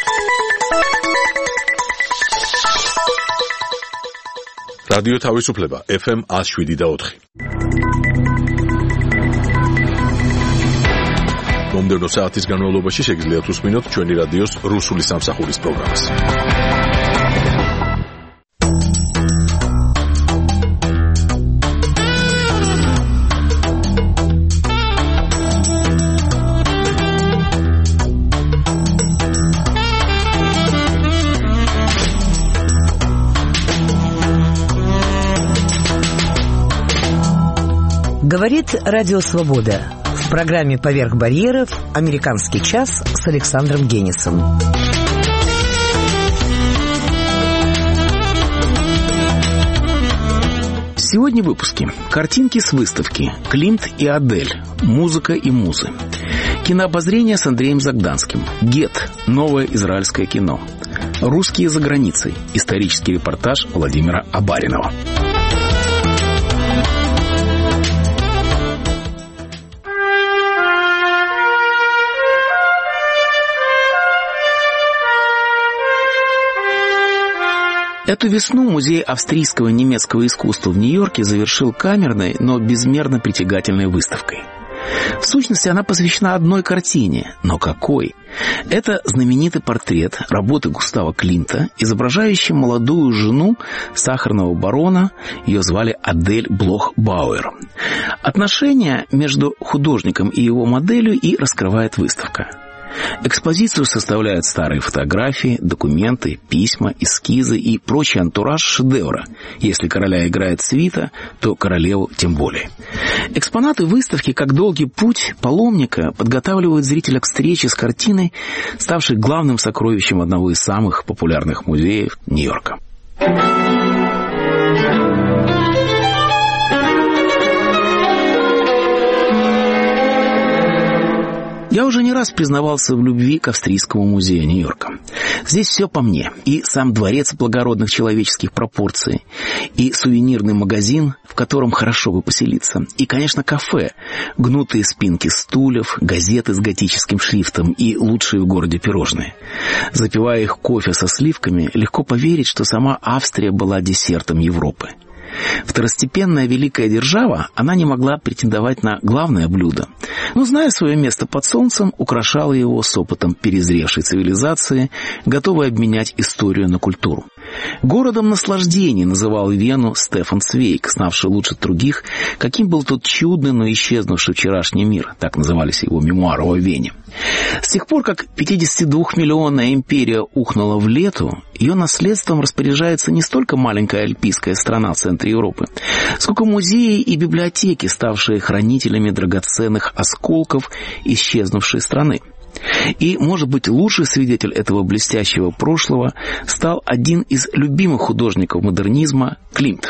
რადიო თავისუფლება FM 107.4. მომდევნო საათის განმავლობაში შეგიძლიათ უსმინოთ ჩვენი რადიოს რუსული სამსახურის პროგრამას. Говорит Радио Свобода. В программе «Поверх барьеров» «Американский час» с Александром Генисом. Сегодня в выпуске. Картинки с выставки. Климт и Адель. Музыка и музы. Кинообозрение с Андреем Загданским. «Гет» – новое израильское кино. Русские за границей. Исторический репортаж Владимира Абаринова. Эту весну Музей австрийского и немецкого искусства в Нью-Йорке завершил камерной, но безмерно притягательной выставкой. В сущности, она посвящена одной картине, но какой? Это знаменитый портрет работы Густава Климта, изображающий молодую жену сахарного барона, ее звали Адель Блох-Бауэр. Отношения между художником и его моделью и раскрывает выставка. Экспозицию составляют старые фотографии, документы, письма, эскизы и прочий антураж шедевра. Если короля играет свита, то королеву тем более. Экспонаты выставки, как долгий путь паломника, подготавливают зрителя к встрече с картиной, ставшей главным сокровищем одного из самых популярных музеев Нью-Йорка. Я уже не раз признавался в любви к Австрийскому музею Нью-Йорка. Здесь все по мне. И сам дворец благородных человеческих пропорций, и сувенирный магазин, в котором хорошо бы поселиться, и, конечно, кафе, гнутые спинки стульев, газеты с готическим шрифтом и лучшие в городе пирожные. Запивая их кофе со сливками, легко поверить, что сама Австрия была десертом Европы. Второстепенная великая держава, она не могла претендовать на главное блюдо, но, зная свое место под солнцем, украшала его с опытом перезревшей цивилизации, готовой обменять историю на культуру. Городом наслаждений называл Вену Стефан Цвейг, знавший лучше других, каким был тот чудный, но исчезнувший вчерашний мир, так назывались его мемуары о Вене. С тех пор, как 52-миллионная империя ухнула в лету, ее наследством распоряжается не столько маленькая альпийская страна в центре Европы, сколько музеи и библиотеки, ставшие хранителями драгоценных осколков исчезнувшей страны. И, может быть, лучший свидетель этого блестящего прошлого стал один из любимых художников модернизма – Климт.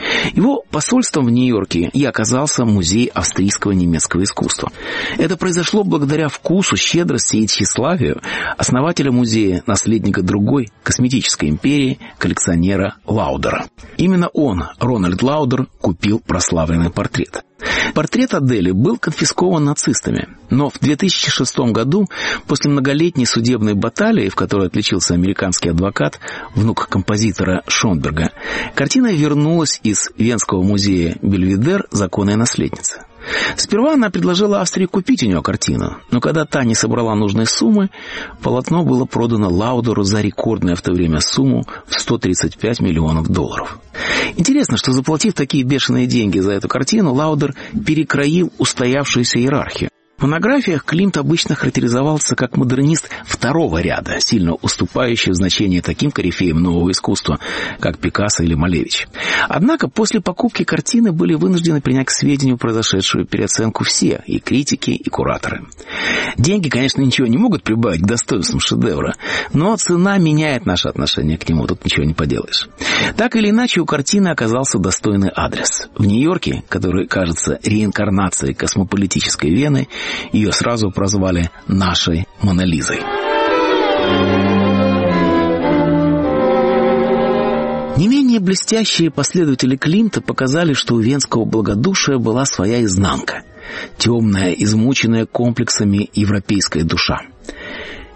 Его посольством в Нью-Йорке и оказался Музей австрийского и немецкого искусства. Это произошло благодаря вкусу, щедрости и тщеславию основателя музея, наследника другой косметической империи, коллекционера Лаудера. Именно он, Рональд Лаудер, купил прославленный портрет. Портрет Адели был конфискован нацистами, но в 2006 году, после многолетней судебной баталии, в которой отличился американский адвокат, внук композитора Шонберга, картина вернулась из Венского музея Бельведер законной наследницы. Сперва она предложила Австрии купить у нее картину, но когда та не собрала нужной суммы, полотно было продано Лаудеру за рекордную в то время сумму в $135 миллионов. Интересно, что, заплатив такие бешеные деньги за эту картину, Лаудер перекроил устоявшуюся иерархию. В монографиях Климт обычно характеризовался как модернист второго ряда, сильно уступающий в значении таким корифеям нового искусства, как Пикассо или Малевич. Однако после покупки картины были вынуждены принять к сведению произошедшую переоценку все, и критики, и кураторы. Деньги, конечно, ничего не могут прибавить к достоинствам шедевра, но цена меняет наше отношение к нему, тут ничего не поделаешь. Так или иначе, у картины оказался достойный адрес. В Нью-Йорке, который кажется реинкарнацией космополитической Вены, ее сразу прозвали «нашей Монолизой». Не менее блестящие последователи Климта показали, что у венского благодушия была своя изнанка. Темная, измученная комплексами европейская душа.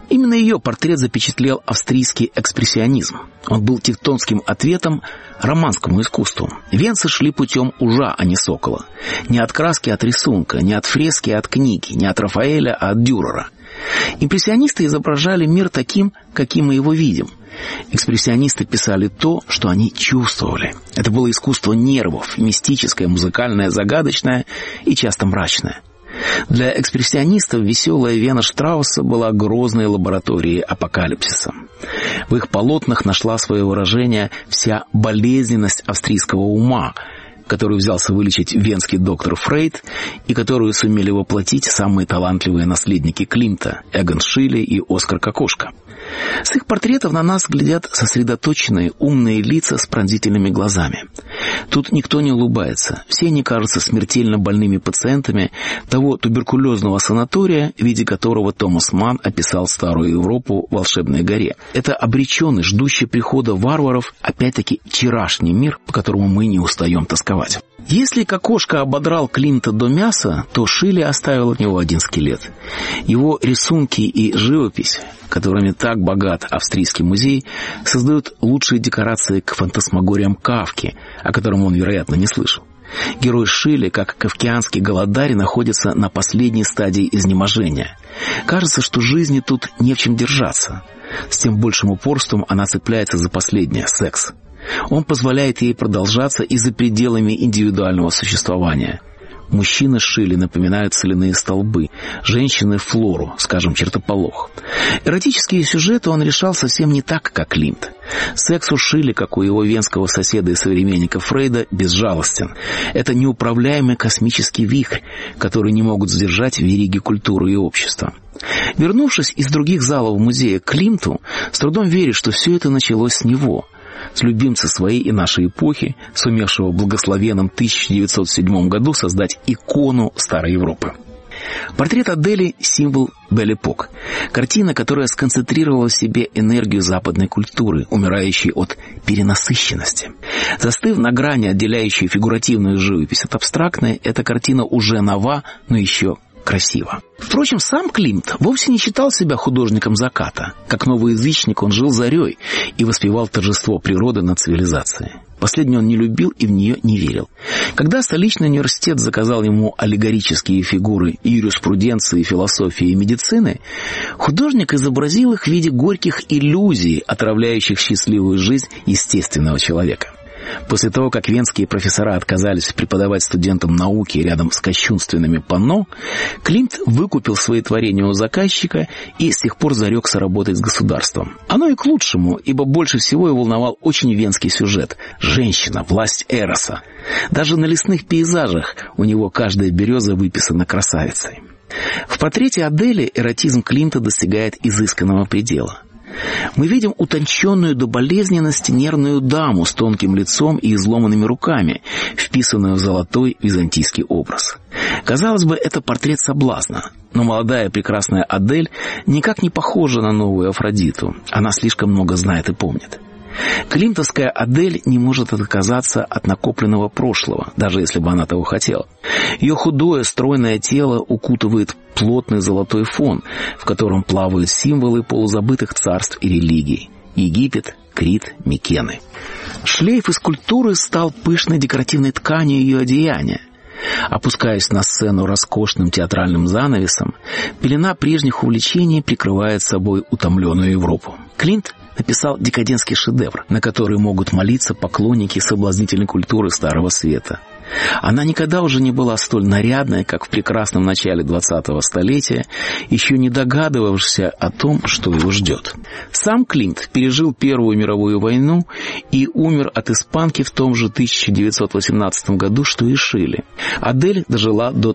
Именно ее портрет запечатлел австрийский экспрессионизм. Он был тевтонским ответом романскому искусству. Венцы шли путем ужа, а не сокола. Не от краски, а от рисунка, не от фрески, а от книги, не от Рафаэля, а от Дюрера. Импрессионисты изображали мир таким, каким мы его видим. Экспрессионисты писали то, что они чувствовали. Это было искусство нервов, мистическое, музыкальное, загадочное и часто мрачное. Для экспрессионистов веселая Вена Штрауса была грозной лабораторией апокалипсиса. В их полотнах нашла свое выражение вся болезненность австрийского ума, которую взялся вылечить венский доктор Фрейд и которую сумели воплотить самые талантливые наследники Климта – Эгон Шиле и Оскар Кокошка. С их портретов на нас глядят сосредоточенные, умные лица с пронзительными глазами. Тут никто не улыбается, все они кажутся смертельно больными пациентами того туберкулезного санатория, в виде которого Томас Манн описал Старую Европу в «Волшебной горе». Это обреченный, ждущий прихода варваров, опять-таки вчерашний мир, по которому мы не устаем тосковать. Если Кокошка ободрал Климта до мяса, то Шиле оставил от него один скелет. Его рисунки и живопись, которыми так богат австрийский музей, создают лучшие декорации к фантасмагориям Кафки, о котором он, вероятно, не слышал. Герой Шиле, как кафкианский голодарь, находится на последней стадии изнеможения. Кажется, что жизни тут не в чем держаться. С тем большим упорством она цепляется за последнее – секс. Он позволяет ей продолжаться и за пределами индивидуального существования. Мужчины Шиле напоминают соляные столбы, женщины – флору, скажем, чертополох. Эротические сюжеты он решал совсем не так, как Климт. Секс у Шиле, как у его венского соседа и современника Фрейда, безжалостен. Это неуправляемый космический вихрь, который не могут сдержать вериги культуры и общества. Вернувшись из других залов музея к Климту, с трудом веришь, что все это началось с него – с любимца своей и нашей эпохи, сумевшего в благословенном 1907 году создать икону Старой Европы. Портрет Адели – символ Бель-эпок. Картина, которая сконцентрировала в себе энергию западной культуры, умирающей от перенасыщенности. Застыв на грани, отделяющей фигуративную живопись от абстрактной, эта картина уже нова, но еще красиво. Впрочем, сам Климт вовсе не считал себя художником заката. Как новоязычник он жил зарей и воспевал торжество природы над цивилизацией. Последнее он не любил и в нее не верил. Когда столичный университет заказал ему аллегорические фигуры юриспруденции, философии и медицины, художник изобразил их в виде горьких иллюзий, отравляющих счастливую жизнь естественного человека. После того, как венские профессора отказались преподавать студентам науки рядом с кощунственными панно, Климт выкупил свои творения у заказчика и с тех пор зарекся работать с государством. Оно и к лучшему, ибо больше всего его волновал очень венский сюжет – женщина, власть Эроса. Даже на лесных пейзажах у него каждая береза выписана красавицей. В портрете Адели эротизм Климта достигает изысканного предела. Мы видим утонченную до болезненности нервную даму с тонким лицом и изломанными руками, вписанную в золотой византийский образ. Казалось бы, это портрет соблазна, но молодая прекрасная Адель никак не похожа на новую Афродиту. Она слишком много знает и помнит. Климтовская Адель не может отказаться от накопленного прошлого, даже если бы она того хотела. Ее худое, стройное тело укутывает плотный золотой фон, в котором плавают символы полузабытых царств и религий – Египет, Крит, Микены. Шлейф из культуры стал пышной декоративной тканью ее одеяния. Опускаясь на сцену роскошным театральным занавесом, пелена прежних увлечений прикрывает собой утомленную Европу. Климт написал декадентский шедевр, на который могут молиться поклонники соблазнительной культуры Старого Света. Она никогда уже не была столь нарядной, как в прекрасном начале 20-го столетия, еще не догадывавшись о том, что его ждет. Сам Климт пережил Первую мировую войну и умер от испанки в том же 1918 году, что и Шиле. Адель дожила до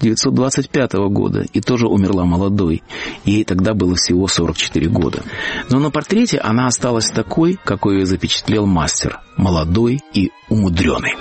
1925 года и тоже умерла молодой. Ей тогда было всего 44 года. Но на портрете она осталась такой, какой ее запечатлел мастер, молодой и умудренный.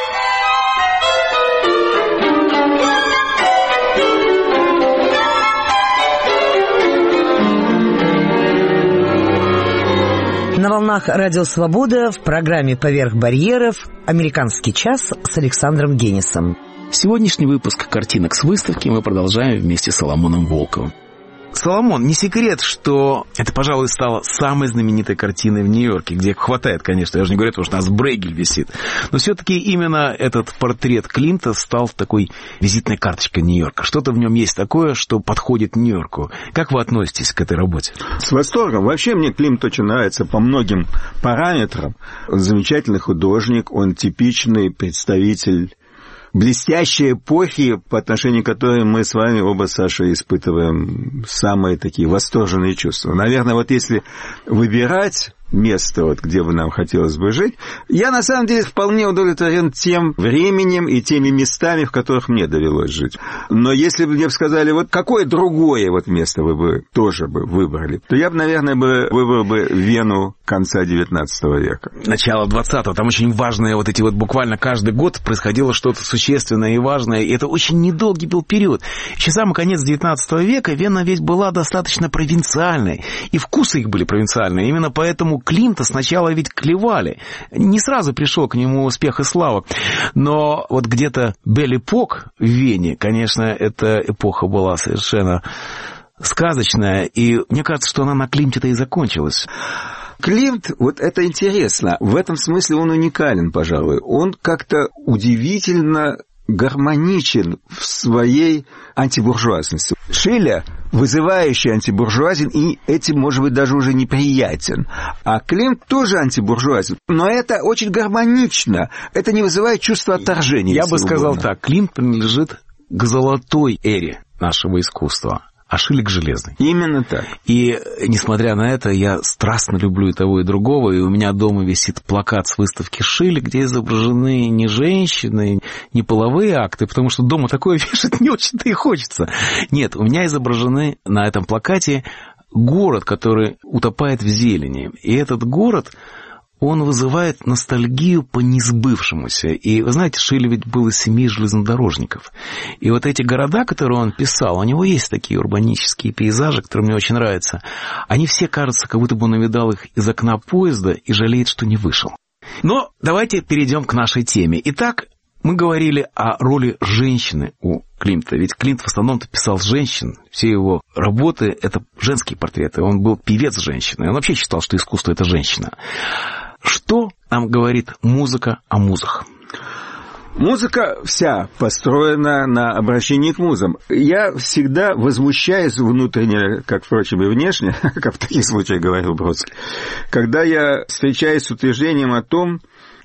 На волнах Радио Свобода в программе «Поверх барьеров» «Американский час» с Александром Генисом. Сегодняшний выпуск картинок с выставки мы продолжаем вместе с Соломоном Волковым. Соломон, не секрет, что это, пожалуй, стало самой знаменитой картиной в Нью-Йорке, где хватает, конечно, я же не говорю, потому что у нас Брейгель висит, но все-таки именно этот портрет Климта стал такой визитной карточкой Нью-Йорка. Что-то в нем есть такое, что подходит Нью-Йорку. Как вы относитесь к этой работе? С восторгом. Вообще мне Климт очень нравится по многим параметрам. Он замечательный художник, он типичный представитель блестящей эпохи, по отношению к которой мы с вами оба, Саша, испытываем самые такие восторженные чувства. Наверное, вот если выбирать место, вот, где бы нам хотелось бы жить, я, на самом деле, вполне удовлетворен тем временем и теми местами, в которых мне довелось жить. Но если бы мне сказали, вот какое другое вот место вы бы тоже бы выбрали, то я бы, наверное, выбрал бы Вену конца XIX века. Начало 20-го. Там очень важные вот эти вот буквально каждый год происходило что-то существенное и важное. И это очень недолгий был период. Еще самый конец XIX века Вена ведь была достаточно провинциальной. И вкусы их были провинциальные. Именно поэтому Климта сначала ведь клевали. Не сразу пришел к нему успех и слава. Но вот где-то Бель-Эпок в Вене, конечно, эта эпоха была совершенно сказочная. И мне кажется, что она на Климте-то и закончилась. Климт, вот это интересно. В этом смысле он уникален, пожалуй. Он как-то удивительно гармоничен в своей антибуржуазности. Шиллер, вызывающий антибуржуазен, и этим, может быть, даже уже неприятен. А Климт тоже антибуржуазен. Но это очень гармонично. Это не вызывает чувства отторжения. Я бы сказал так. Климт принадлежит к золотой эре нашего искусства, а Шиллер к железной. Именно так. И, несмотря на это, я страстно люблю и того, и другого, и у меня дома висит плакат с выставки Шиллера, где изображены не женщины, не половые акты, потому что дома такое вешать не очень-то и хочется. Нет, у меня изображены на этом плакате город, который утопает в зелени. И этот город, он вызывает ностальгию по несбывшемуся. И, вы знаете, Шиллер ведь был из семьи железнодорожников. И вот эти города, которые он писал, у него есть такие урбанические пейзажи, которые мне очень нравятся. Они все, кажется, как будто бы он навидал их из окна поезда и жалеет, что не вышел. Но давайте перейдем к нашей теме. Итак, мы говорили о роли женщины у Климта. Ведь Климт в основном-то писал женщин. Все его работы — это женские портреты. Он был певец женщины. Он вообще считал, что искусство — это женщина. Что нам говорит музыка о музах? Музыка вся построена на обращении к музам. Я всегда возмущаюсь внутренне, как, впрочем, и внешне, как в таких случаях говорил Бродский, когда я встречаюсь с утверждением о том,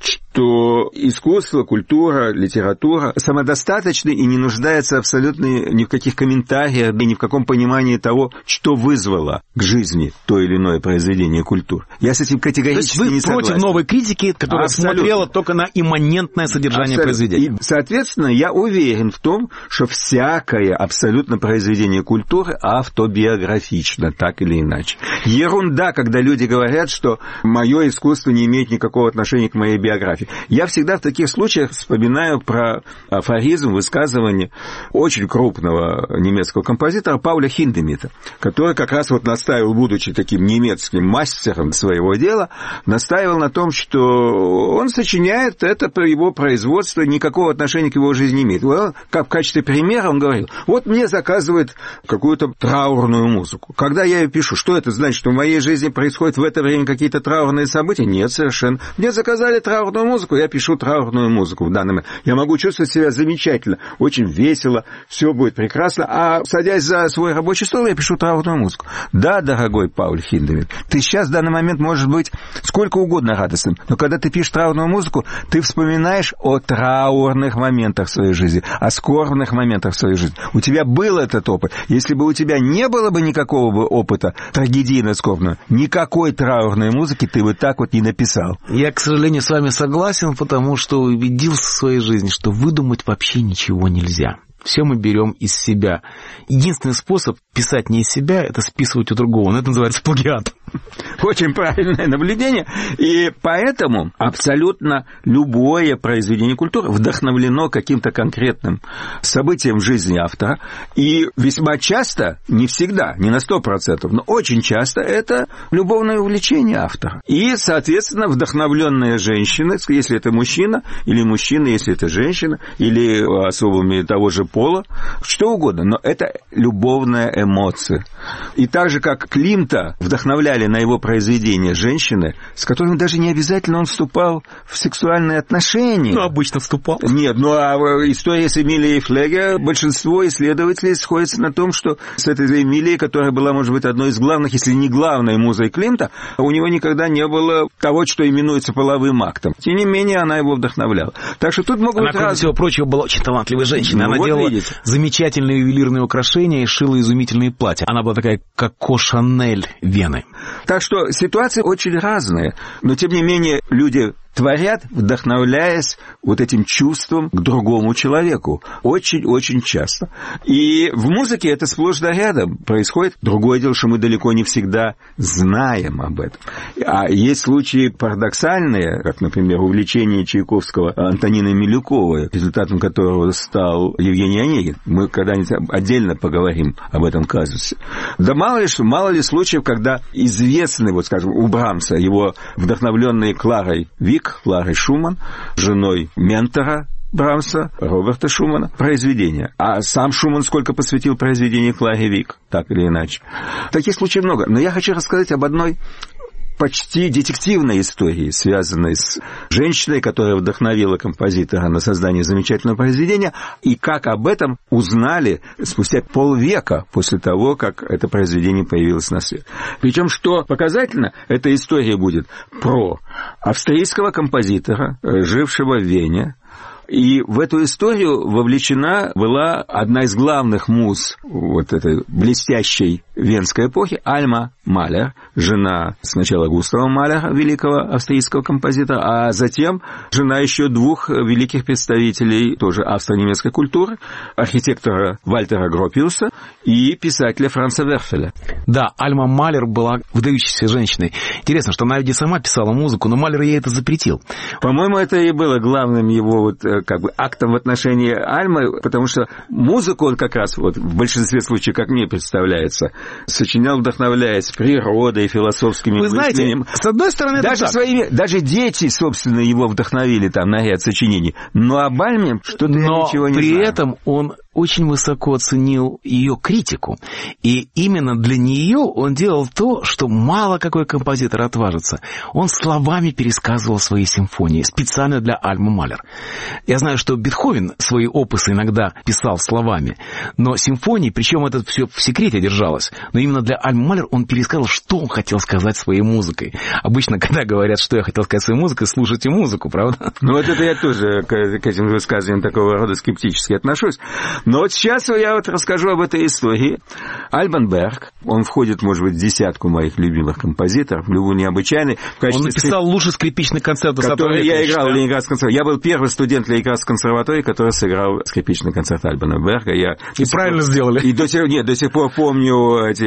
что искусство, культура, литература самодостаточны и не нуждаются абсолютно ни в каких комментариях, ни в каком понимании того, что вызвало к жизни то или иное произведение культуры. Я с этим категорически не согласен. То есть вы против новой критики, которая смотрела только на имманентное содержание произведения? И, соответственно, я уверен в том, что всякое абсолютно произведение культуры автобиографично, так или иначе. Ерунда, когда люди говорят, что мое искусство не имеет никакого отношения к моей биографии. Я всегда в таких случаях вспоминаю про афоризм, высказывание очень крупного немецкого композитора Пауля Хиндемита, который как раз вот настаивал, будучи таким немецким мастером своего дела, настаивал на том, что он сочиняет это по его производству, никакого отношения к его жизни не имеет. Как в качестве примера он говорил, вот мне заказывают какую-то траурную музыку. Когда я ее пишу, что это значит, что в моей жизни происходят в это время какие-то траурные события? Нет, совершенно. Мне заказали траурную музыку, я пишу траурную музыку в данный момент. Я могу чувствовать себя замечательно, очень весело, все будет прекрасно, а садясь за свой рабочий стол, я пишу траурную музыку. Да, дорогой Пауль Хиндемит, ты сейчас в данный момент можешь быть сколько угодно радостным, но когда ты пишешь траурную музыку, ты вспоминаешь о траурных моментах в своей жизни, о скорбных моментах в своей жизни. У тебя был этот опыт. Если бы у тебя не было бы никакого бы опыта трагедийно-скорбного, никакой траурной музыки ты бы так вот не написал. Я, к сожалению, с вами согласен, потому что убедился в своей жизни, что выдумать вообще ничего нельзя. Все мы берем из себя. Единственный способ писать не из себя — это списывать у другого. Но это называется плагиат. очень правильное наблюдение. И поэтому абсолютно любое произведение культуры вдохновлено каким-то конкретным событием в жизни автора. И весьма часто, не всегда, не на 100%, но очень часто это любовное увлечение автора. И, соответственно, вдохновленные женщины, если это мужчина, или мужчина, если это женщина, или особыми того же пола, что угодно, но это любовная эмоция. И так же, как Климта вдохновляли на его произведения женщины, с которыми даже не обязательно он вступал в сексуальные отношения. Ну, обычно вступал. Нет, ну а история с Эмилией Флегер, большинство исследователей сходятся на том, что с этой Эмилией, которая была, может быть, одной из главных, если не главной музой Климта, у него никогда не было того, что именуется половым актом. Тем не менее, она его вдохновляла. Так что тут могут быть кроме всего прочего, была очень талантливой женщиной. Ну, она вот делала видите. замечательные ювелирные украшения и шила изумительные платья. Она была такая, как Коко Шанель Вены. Так что ситуации очень разные, но тем не менее люди творят, вдохновляясь вот этим чувством к другому человеку. Очень-очень часто. И в музыке это сплошь да рядом происходит. Другое дело, что мы далеко не всегда знаем об этом. А есть случаи парадоксальные, как, например, увлечение Чайковского Антониной Милюковой, результатом которого стал Евгений Онегин. Мы когда-нибудь отдельно поговорим об этом казусе. Да мало ли случаев, когда известный, вот скажем, у Брамса, его вдохновленные Кларой Вик, Кларой Шуман, женой ментора Брамса, Роберта Шумана, произведения. А сам Шуман сколько посвятил произведению Кларе Вик, так или иначе. Таких случаев много. Но я хочу рассказать об одной почти детективной истории, связанной с женщиной, которая вдохновила композитора на создание замечательного произведения, и как об этом узнали спустя полвека после того, как это произведение появилось на свет. Причем, что показательно, эта история будет про австрийского композитора, жившего в Вене. И в эту историю вовлечена была одна из главных муз вот этой блестящей венской эпохи, Альма Малер, жена сначала Густава Малера, великого австрийского композитора, а затем жена еще двух великих представителей тоже австро-немецкой культуры, архитектора Вальтера Гропиуса и писателя Франца Верфеля. Да, Альма Малер была выдающейся женщиной. Интересно, что она ведь сама писала музыку, но Малер ей это запретил. По-моему, это и было главным его вот как бы актом в отношении Альмы, потому что музыку он как раз вот в большинстве случаев, как мне представляется, сочинял, вдохновляясь природой, философскими мыслями. Вы знаете, с одной стороны, даже дети, собственно, его вдохновили там на ряд сочинений. Но об Альме что-то я ничего не знаю. Но при этом он очень высоко оценил ее критику. И именно для нее он делал то, что мало какой композитор отважится. Он словами пересказывал свои симфонии, специально для Альмы Малер. Я знаю, что Бетховен свои опусы иногда писал словами, но симфонии, причем это все в секрете держалось, но именно для Альмы Малер он пересказал, что он хотел сказать своей музыкой. Обычно, когда говорят, что я хотел сказать своей музыкой, слушайте музыку, правда? Ну, вот это я тоже к этим высказываниям такого рода скептически отношусь. Но вот сейчас я вот расскажу об этой истории. Альбан Берг, он входит, может быть, в десятку моих любимых композиторов, любой необычайный. Он написал лучший скрипичный концерт 20 века. Я играл в Ленинградском консерватории. Я был первый студент Ленинградской консерватории, который сыграл скрипичный концерт Альбана Берга. И правильно сделали. И до сих пор помню эти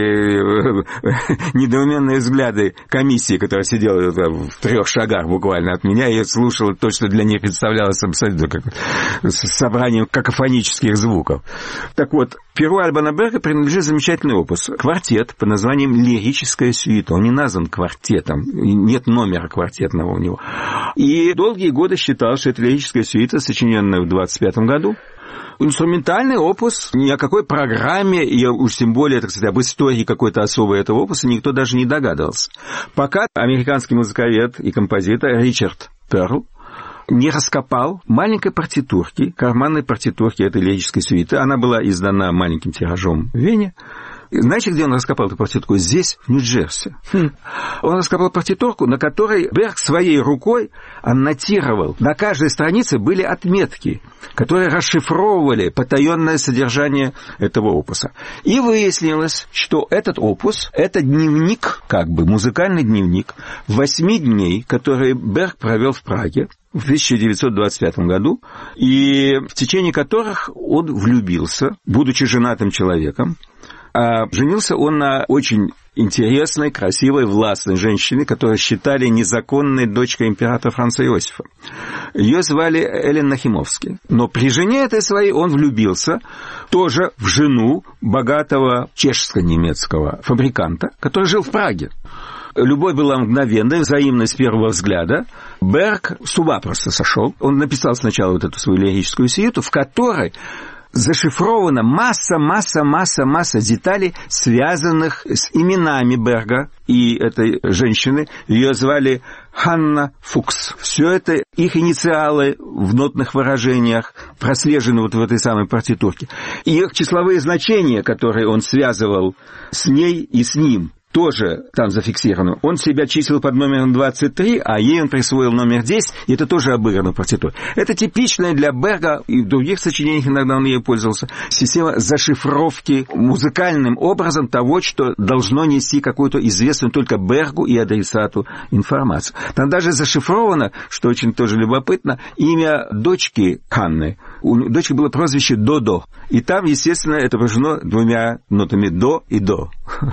недоуменные взгляды комиссии, которая сидела в 3 шагах буквально от меня, и слушала то, что для них представлялось абсолютно как собранием какофонических звуков. Так вот, перу Альбана Берга принадлежит замечательный опус. Квартет под названием «Лирическая сюита». Он не назван квартетом, нет номера квартетного у него. И долгие годы считал, что это лирическая сюита, сочиненная в 25 году. Инструментальный опус, ни о какой программе, и уж тем более, так сказать, об истории какой-то особой этого опуса никто даже не догадывался. Пока американский музыковед и композитор Ричард Перл не раскопал маленькой партитурки, карманной партитурки этой лирической сюиты. Она была издана маленьким тиражом в Вене. Знаете, где он раскопал эту партитурку? Здесь, в Нью-Джерси. Он раскопал партитурку, на которой Берг своей рукой аннотировал. На каждой странице были отметки, которые расшифровывали потаенное содержание этого опуса. И выяснилось, что этот опус – это дневник, как бы музыкальный дневник 8 дней, которые Берг провел в Праге в 1925 году, и в течение которых он влюбился, будучи женатым человеком, А женился он на очень интересной, красивой, властной женщине, которую считали незаконной дочкой императора Франца Иосифа. Ее звали Элен Нахимовский. Но при жене этой своей он влюбился тоже в жену богатого чешско-немецкого фабриканта, который жил в Праге. Любовь была мгновенной, взаимной с первого взгляда. Берг с ума просто сошел. Он написал сначала вот эту свою лирическую сюиту, в которой зашифрована масса деталей, связанных с именами Берга и этой женщины. Ее звали Ханна Фукс. Все это их инициалы в нотных выражениях прослежены вот в этой самой партитурке. И их числовые значения, которые он связывал с ней и с ним, тоже там зафиксировано. Он себя числил под номером 23, а ей он присвоил номер 10, и это тоже обыграно в партитуре. Это типичная для Берга, и в других сочинениях иногда он ей пользовался, система зашифровки музыкальным образом того, что должно нести какую-то известную только Бергу и адресату информацию. Там даже зашифровано, что очень тоже любопытно, имя дочки Ханны. У дочки было прозвище Додо, и там, естественно, это выражено двумя нотами до и до.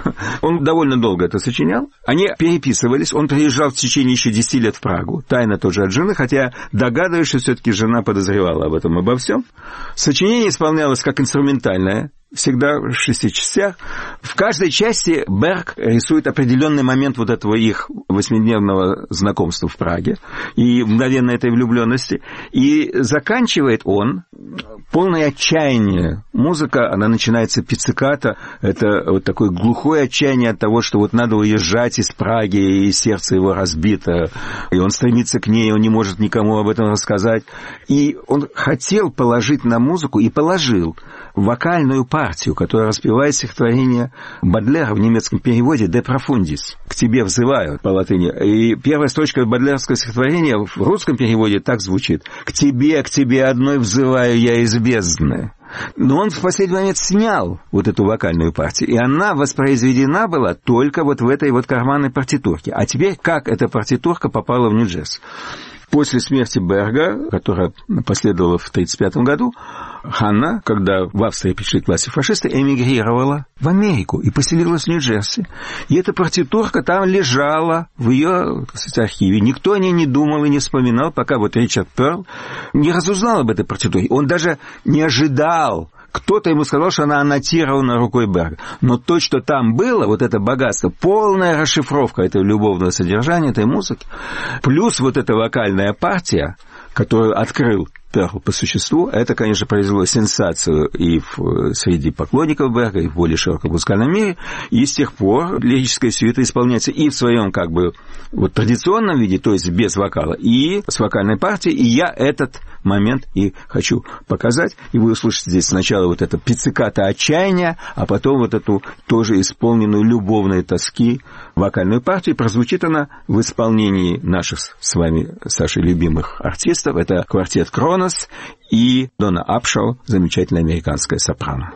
Он довольно долго это сочинял. Они переписывались. Он приезжал в течение еще 10 лет в Прагу. Тайно тоже от жены, хотя догадываюсь, что все-таки жена подозревала об этом, обо всем. Сочинение исполнялось как инструментальное, всегда в 6 частях. В каждой части Берг рисует определенный момент вот этого их 8-дневного знакомства в Праге и мгновенной этой влюбленности. И заканчивает он полное отчаяние. Музыка, она начинается пиццикато. Это вот такое глухое отчаяние от того, что вот надо уезжать из Праги, и сердце его разбито, и он стремится к ней, он не может никому об этом рассказать. И он хотел положить на музыку, и положил вокальную партию, которая распевает стихотворение Бодлера в немецком переводе «De profundis» — «К тебе взываю» по латыни. И первая строчка бодлеровского стихотворения в русском переводе так звучит: к тебе одной взываю я из бездны». Но он в последний момент снял вот эту вокальную партию, и она воспроизведена была только вот в этой вот карманной партитурке. А теперь как эта партитурка попала в Нью-Джерси? После смерти Берга, которая последовала в 1935 году, Ханна, когда в Австрии пришли к власти фашисты, эмигрировала в Америку и поселилась в Нью-Джерси. И эта партитурка там лежала в ее, так сказать, архиве. Никто о ней не думал и не вспоминал, пока вот Ричард Перл не разузнал об этой партитуре. Он даже не ожидал. Кто-то ему сказал, что она аннотирована рукой Берга. Но то, что там было, вот это богатство, полная расшифровка этого любовного содержания, этой музыки, плюс вот эта вокальная партия, которую открыл Перл по существу, это, конечно, произвело сенсацию и среди поклонников Берга, и в более широком музыкальном мире, и с тех пор лирическая сюита исполняется и в своем как бы вот традиционном виде, то есть без вокала, и с вокальной партией, и я этот момент и хочу показать, и вы услышите здесь сначала вот это пиццикато отчаяния, а потом вот эту тоже исполненную любовной тоски вокальную партию. Прозвучит она в исполнении наших с вами, Сашей, любимых артистов. Это квартет Кронос и Дона Апшоу, замечательная американская сопрано.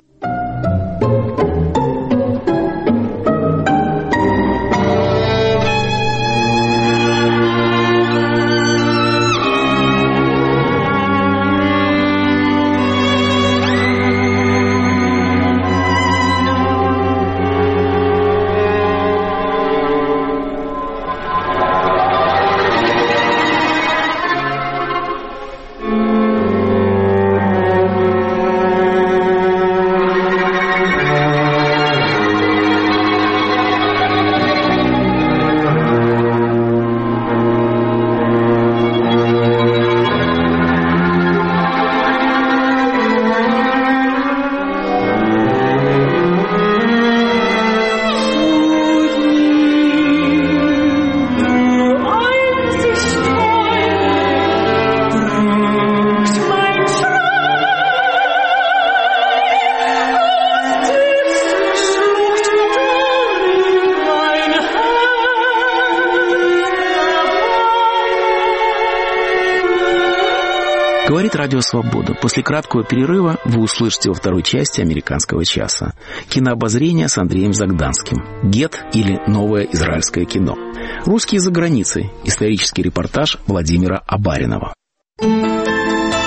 Говорит Радио Свобода. После краткого перерыва вы услышите во второй части «Американского часа» кинообозрение с Андреем Загданским. «Гет» или «Новое израильское кино». Русские за границей. Исторический репортаж Владимира Абаринова.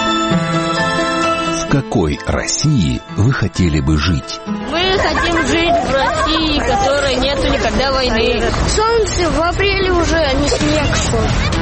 В какой России вы хотели бы жить? Мы хотим жить нету никогда войны. Солнце в апреле уже, а не снег шел.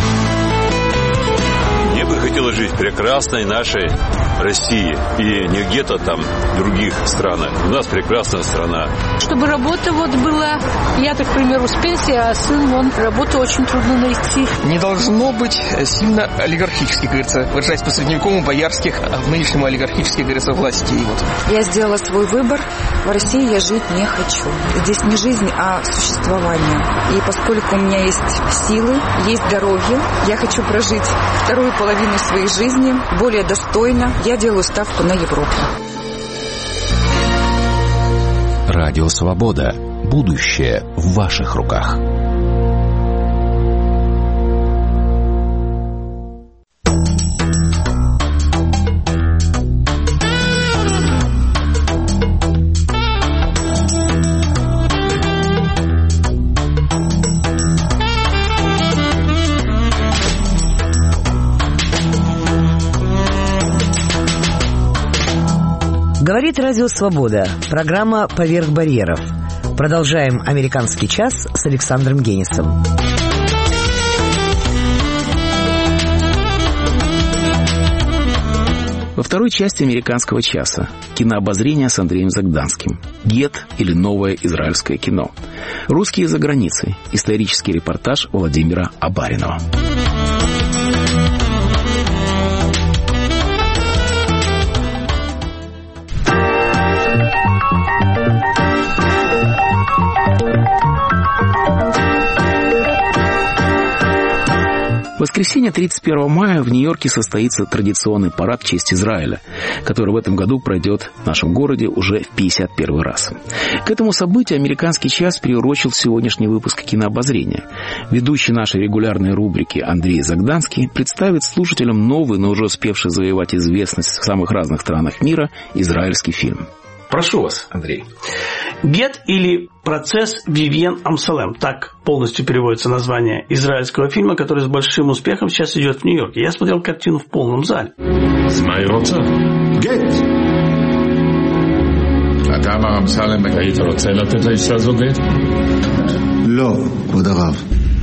Мне бы хотелось жить в прекрасной нашей России. И не где-то там в других странах. У нас прекрасная страна. Чтобы работа была, я, так, к примеру, с пенсии, а сын, работу очень трудно найти. Не должно быть сильно олигархически, говорится, выражаясь по-средневековому, боярских, а в нынешнем олигархических, говорится, властей. Я сделала свой выбор. В России я жить не хочу. Здесь не жизнь, а существование. И поскольку у меня есть силы, есть здоровье, я хочу прожить вторую половину своей жизни более достойно. Я делаю ставку на Европу. Радио Свобода. Будущее в ваших руках. Говорит Радио Свобода. Программа «Поверх барьеров». Продолжаем «Американский час» с Александром Генисом. Во второй части «Американского часа» кинообозрение с Андреем Загданским. «Гет» или «Новое израильское кино». Русские за границей. Исторический репортаж Владимира Абаринова. В воскресенье 31 мая в Нью-Йорке состоится традиционный парад в честь Израиля, который в этом году пройдет в нашем городе уже в 51 раз. К этому событию «Американский час» приурочил сегодняшний выпуск кинообозрения. Ведущий нашей регулярной рубрики Андрей Загданский представит слушателям новый, но уже успевший завоевать известность в самых разных странах мира израильский фильм. Прошу вас, Андрей. «Гет» или «Процесс Вивьен Амсалем». Так полностью переводится название израильского фильма, который с большим успехом сейчас идет в Нью-Йорке. Я смотрел картину в полном зале. «Гет». אתה מר אמסלם, היית רוצה לתת לאישה הזו גט? לא, כבוד הרב.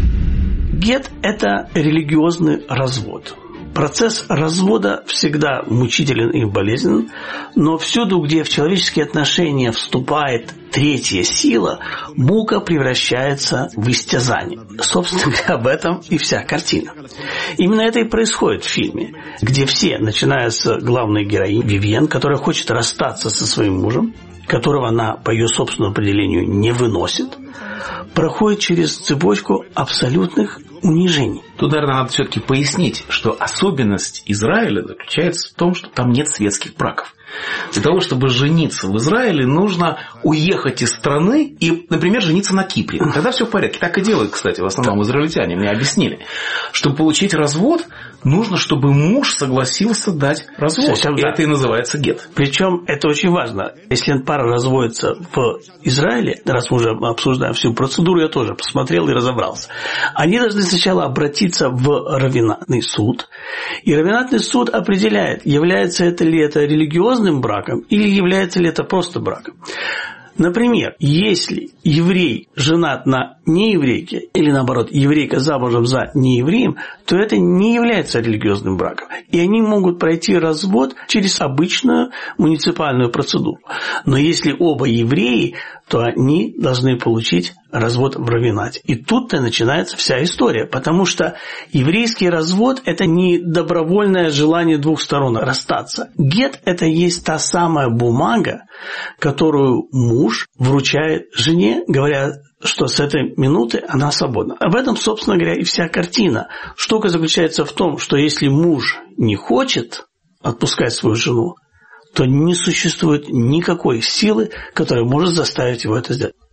«Гет» – это религиозный развод. Процесс развода всегда мучителен и болезненен, но всюду, где в человеческие отношения вступает третья сила, мука превращается в истязание. Собственно говоря, об этом и вся картина. Именно это и происходит в фильме, где все, начиная с главной героини Вивьен, которая хочет расстаться со своим мужем, которого она, по ее собственному определению, не выносит, проходит через цепочку абсолютных унижений. Тут, наверное, надо все-таки пояснить, что особенность Израиля заключается в том, что там нет светских браков. Для того, чтобы жениться в Израиле, нужно уехать из страны и, например, жениться на Кипре. Тогда все в порядке. Так и делают, кстати, в основном израильтяне. Мне объяснили. Чтобы получить развод, нужно, чтобы муж согласился дать развод. И это и называется гет. Причем это очень важно. Если пара разводится в Израиле, раз мы уже обсуждаем всю процедуру, я тоже посмотрел и разобрался. Они должны сначала обратиться в раввинатный суд. И раввинатный суд определяет, является это ли это религиозным браком или является ли это просто браком. Например, если еврей женат на нееврейке или, наоборот, еврейка замужем за неевреем, то это не является религиозным браком. И они могут пройти развод через обычную муниципальную процедуру. Но если оба евреи, то они должны получить развод в раввинате. И тут-то начинается вся история, потому что еврейский развод – это не добровольное желание двух сторон расстаться. Гет – это есть та самая бумага, которую муж вручает жене, говоря, что с этой минуты она свободна. Об этом, собственно говоря, и вся картина. Штука заключается в том, что если муж не хочет отпускать свою жену, то не существует никакой силы, которая может заставить его это сделать.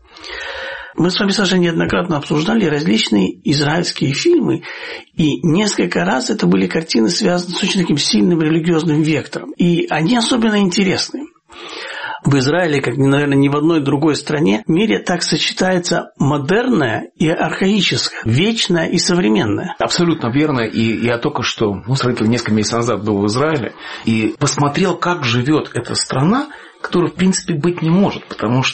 Мы с вами, Саша, неоднократно обсуждали различные израильские фильмы, и несколько раз это были картины, связанные с очень таким сильным религиозным вектором. И они особенно интересны. В Израиле, как, наверное, ни в одной другой стране, в мире так сочетается модерное и архаическое, вечное и современное. Абсолютно верно. И я только что, несколько месяцев назад был в Израиле и посмотрел, как живет эта страна, которая, в принципе, быть не может, потому что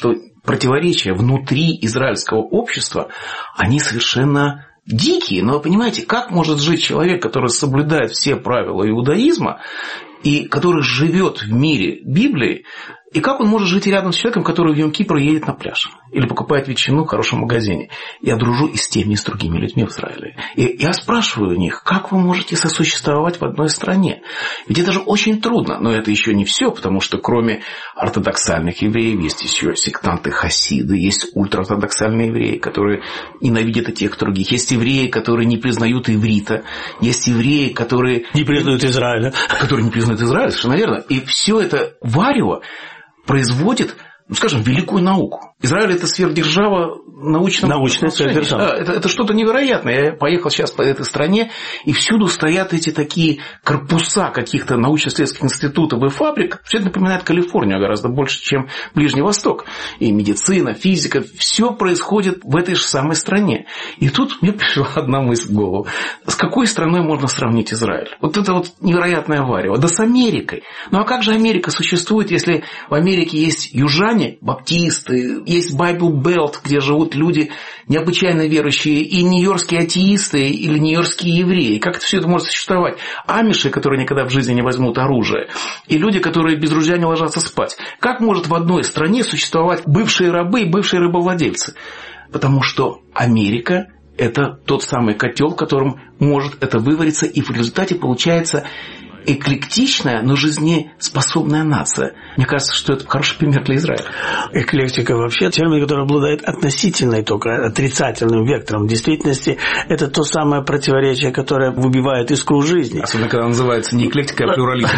противоречия внутри израильского общества, они совершенно дикие. Но вы понимаете, как может жить человек, который соблюдает все правила иудаизма и который живет в мире Библии, и как он может жить рядом с человеком, который в Йом-Кипр едет на пляж или покупает ветчину в хорошем магазине? Я дружу и с теми, и с другими людьми в Израиле. И я спрашиваю у них, как вы можете сосуществовать в одной стране? Ведь это же очень трудно. Но это еще не все, потому что кроме ортодоксальных евреев есть еще сектанты-хасиды, есть ультраортодоксальные евреи, которые ненавидят и тех, и других. Есть евреи, которые не признают иврита. Есть евреи, которые... Не признают Израиля. Которые не признают Израиля, совершенно верно. И все это варево производит, скажем, великую науку. Израиль – это сверхдержава научная сверхдержава. Да, это что-то невероятное. Я поехал сейчас по этой стране, и всюду стоят эти такие корпуса каких-то научно-исследовательских институтов и фабрик. Все это напоминает Калифорнию гораздо больше, чем Ближний Восток. И медицина, физика – все происходит в этой же самой стране. И тут мне пришла одна мысль в голову. С какой страной можно сравнить Израиль? Вот это вот невероятное варево. Да с Америкой. Ну а как же Америка существует, если в Америке есть южане, баптисты, есть Bible Belt, где живут люди необычайно верующие, и нью-йоркские атеисты или нью-йоркские евреи. Как это все это может существовать? Амиши, которые никогда в жизни не возьмут оружие, и люди, которые без ружья не ложатся спать. Как может в одной стране существовать бывшие рабы и бывшие рабовладельцы? Потому что Америка – это тот самый котел, в котором может это вывариться, и в результате получается эклектичная, но жизнеспособная нация. Мне кажется, что это хороший пример для Израиля. Эклектика вообще термин, который обладает относительной только отрицательным вектором. В действительности это то самое противоречие, которое выбивает искру жизни. Особенно, когда называется не эклектика, а плюрализм.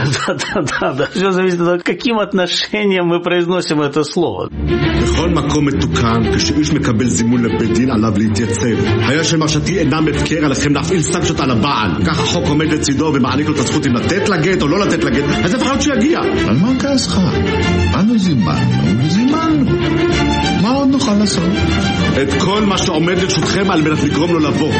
Да. Все зависит от того, каким отношением мы произносим это слово. בכל מקום מתוקן, כשאיש מקבל זימון לבית דין עליו להתייצב. היה שמרשתי אינה מפקר עליכם להפעיל סנקציות על הבעל. כך החוק עומד לצידו ומעניק לו את הזכות אם לתת לגט או לא לתת לגט. אז איפה חייב שיגיע? על מה כעסך? אנו זימנו. מה עוד נוכל לעשות? את כל מה שעומד לרשותכם על מנת לגרום לו לבוא.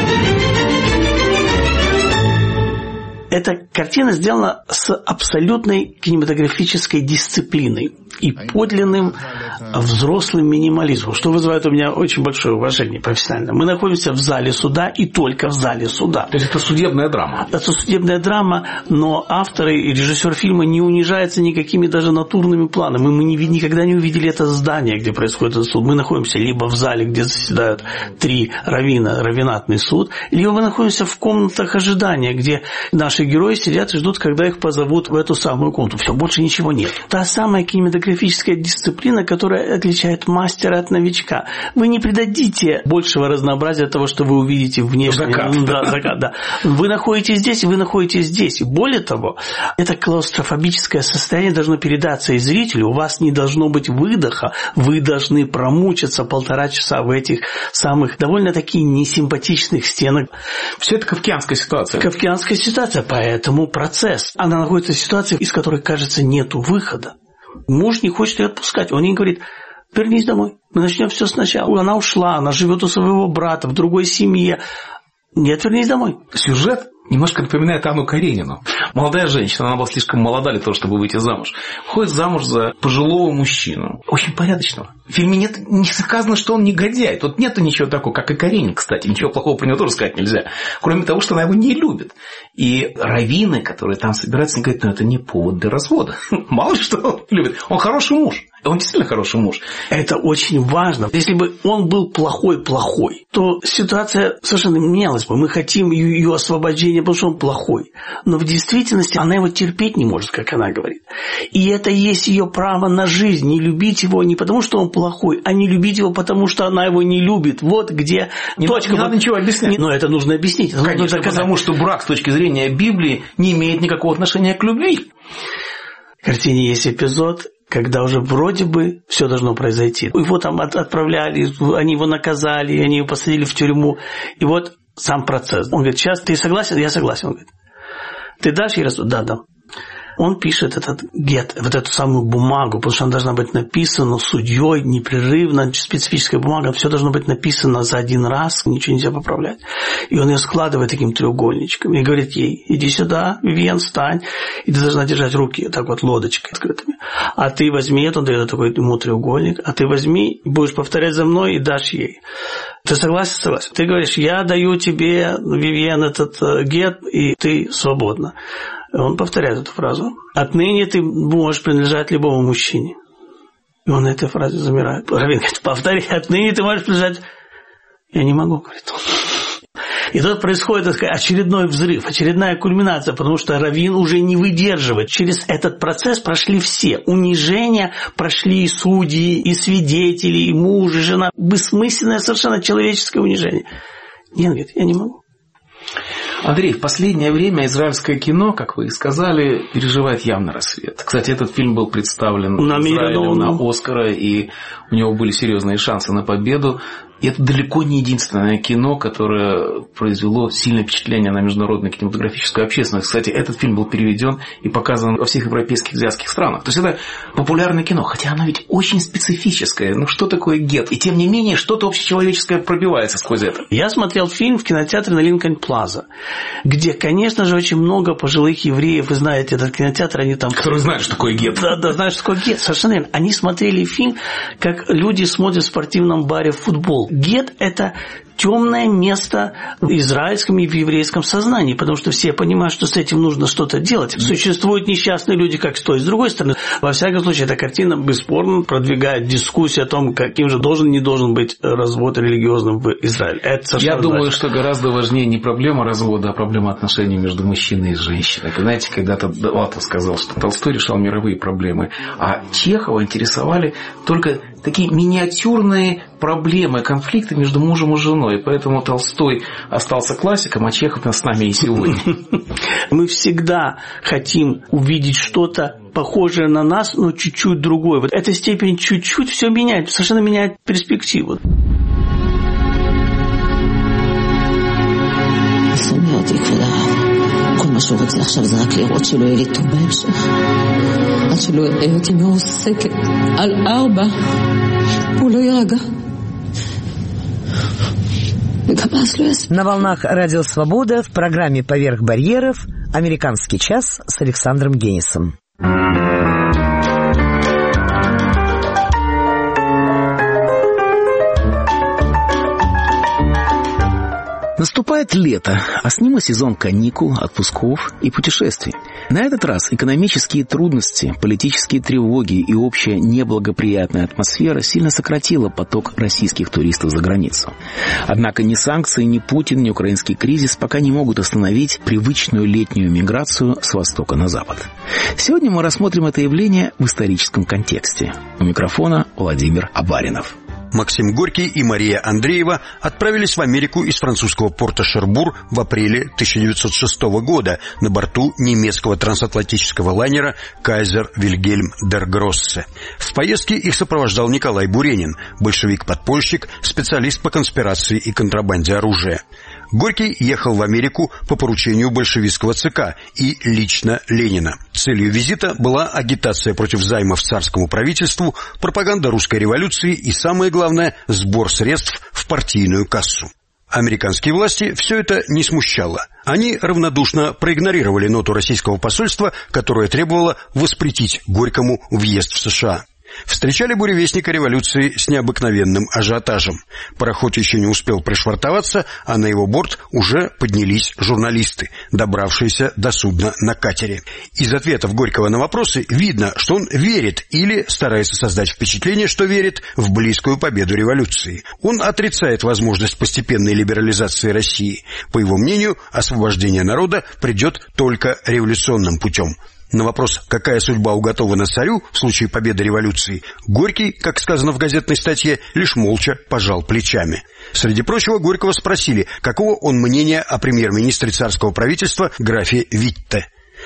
Эта картина сделана с абсолютной кинематографической дисциплиной и подлинным взрослым минимализмом, что вызывает у меня очень большое уважение профессионально. Мы находимся в зале суда и только в зале суда. То есть это судебная драма? Это судебная драма, но автор и режиссер фильма не унижаются никакими даже натурными планами. Мы никогда не увидели это здание, где происходит этот суд. Мы находимся либо в зале, где заседают 3 раввина, раввинатный суд, либо мы находимся в комнатах ожидания, где наши герои сидят и ждут, когда их позовут в эту самую комнату. Все, больше ничего нет. Та самая кинематографическая дисциплина, которая отличает мастера от новичка. Вы не придадите большего разнообразия от того, что вы увидите внешне. Закат. Вы находитесь здесь, и вы находитесь здесь. И более того, это клаустрофобическое состояние должно передаться и зрителю. У вас не должно быть выдоха. Вы должны промучиться 1,5 часа в этих самых довольно-таки несимпатичных стенах. Все это кафкианская ситуация. Кафкианская ситуация. Поэтому процесс. Она находится в ситуации, из которой, кажется, нету выхода. Муж не хочет ее отпускать. Он ей говорит: вернись домой, мы начнем все сначала. Она ушла, она живет у своего брата, в другой семье. Нет, вернись домой. Сюжет немножко напоминает Анну Каренину. Молодая женщина, она была слишком молода для того, чтобы выйти замуж. Выходит замуж за пожилого мужчину, очень порядочного. В фильме не сказано, что он негодяй. Тут нету ничего такого, как и Каренин, кстати. Ничего плохого про него тоже сказать нельзя. Кроме того, что она его не любит. И раввины, которые там собираются, они говорят: это не повод для развода. Мало ли что он любит. Он хороший муж. Он действительно хороший муж. Это очень важно. Если бы он был плохой, то ситуация совершенно менялась бы. Мы хотим ее освобождения, потому что он плохой. Но в действительности она его терпеть не может, как она говорит. И это есть ее право на жизнь. Не любить его не потому, что он плохой, а не любить его, потому что она его не любит. Вот где точка. Не надо ничего объяснять. Но это нужно объяснить. Конечно, потому что брак с точки зрения Библии не имеет никакого отношения к любви. В картине есть эпизод, когда уже вроде бы все должно произойти. Его там отправляли, они его наказали, они его посадили в тюрьму. И вот сам процесс. Он говорит: сейчас ты согласен? Я согласен. Он говорит: ты дашь ей развод? Да. Он пишет этот гет, вот эту самую бумагу, потому что она должна быть написана судьей непрерывно, специфическая бумага, все должно быть написано за один раз, ничего нельзя поправлять. И он ее складывает таким треугольничком и говорит ей: иди сюда, Вивьен, встань, и ты должна держать руки так вот лодочкой открытыми. А ты возьми, это он дает такой ему треугольник, а ты возьми, будешь повторять за мной и дашь ей. Ты согласен? Согласен. Ты говоришь: я даю тебе, Вивьен, этот гет, и ты свободна. Он повторяет эту фразу. Отныне ты можешь принадлежать любому мужчине. И он на этой фразе замирает. Раввин говорит: повтори, отныне ты можешь принадлежать. Я не могу, говорит он. И тут происходит, так сказать, очередной взрыв, очередная кульминация, потому что раввин уже не выдерживает. Через этот процесс прошли все. Унижения прошли и судьи, и свидетели, и муж, и жена. Бессмысленное совершенно человеческое унижение. Нет, говорит, я не могу. Андрей, в последнее время израильское кино, как вы и сказали, переживает явный рассвет. Кстати, этот фильм был представлен Израилем на Оскара, и у него были серьезные шансы на победу. И это далеко не единственное кино, которое произвело сильное впечатление на международную кинематографическую общественность. Кстати, этот фильм был переведен и показан во всех европейских азиатских странах. То есть это популярное кино, хотя оно ведь очень специфическое. Ну что такое гет? И тем не менее что-то общечеловеческое пробивается сквозь это. Я смотрел фильм в кинотеатре на Линкольн-Плаза, где, конечно же, очень много пожилых евреев. Вы знаете, этот кинотеатр, они там... Которые знают, что такое гет. Да, знают, что такое гет. Совершенно верно. Они смотрели фильм, как люди смотрят в спортивном баре футбол. Гет – это темное место в израильском и в еврейском сознании, потому что все понимают, что с этим нужно что-то делать. Существуют несчастные люди как с той и с другой стороны. Во всяком случае, эта картина бесспорно продвигает дискуссию о том, каким же должен, не должен быть развод религиозным в Израиле. Я думаю, что гораздо важнее не проблема развода, а проблема отношений между мужчиной и женщиной. Знаете, когда-то Латов сказал, что Толстой решал мировые проблемы, а Чехова интересовали только такие миниатюрные проблемы, конфликты между мужем и женой. И поэтому Толстой остался классиком, а Чехов с нами и сегодня. Мы всегда хотим увидеть что-то похожее на нас, но чуть-чуть другое. Вот эта степень чуть-чуть все меняет, совершенно меняет перспективу. כל מה שהוא רוצה עכשיו זה רק לראות שלא יהיה לי טוב בהמשך. עד שלא יראה אותי מעוסקת על 4, הוא לא יירגע. На волнах Радио Свобода в программе «Поверх барьеров» «Американский час» с Александром Генисом. Наступает лето, а с ним и сезон каникул, отпусков и путешествий. На этот раз экономические трудности, политические тревоги и общая неблагоприятная атмосфера сильно сократила поток российских туристов за границу. Однако ни санкции, ни Путин, ни украинский кризис пока не могут остановить привычную летнюю миграцию с востока на запад. Сегодня мы рассмотрим это явление в историческом контексте. У микрофона Владимир Абаринов. Максим Горький и Мария Андреева отправились в Америку из французского порта Шербур в апреле 1906 года на борту немецкого трансатлантического лайнера «Кайзер Вильгельм дер Гроссе». В поездке их сопровождал Николай Буренин, большевик-подпольщик, специалист по конспирации и контрабанде оружия. Горький ехал в Америку по поручению большевистского ЦК и лично Ленина. Целью визита была агитация против займов царскому правительству, пропаганда русской революции и, самое главное, сбор средств в партийную кассу. Американские власти все это не смущало. Они равнодушно проигнорировали ноту российского посольства, которая требовала воспретить Горькому въезд в США. Встречали буревестника революции с необыкновенным ажиотажем. Пароход еще не успел пришвартоваться, а на его борт уже поднялись журналисты, добравшиеся до судна на катере. Из ответов Горького на вопросы видно, что он верит или старается создать впечатление, что верит в близкую победу революции. Он отрицает возможность постепенной либерализации России. По его мнению, освобождение народа придет только революционным путем. На вопрос, какая судьба уготована царю в случае победы революции, Горький, как сказано в газетной статье, лишь молча пожал плечами. Среди прочего, Горького спросили, какого он мнения о премьер-министре царского правительства графе Витте.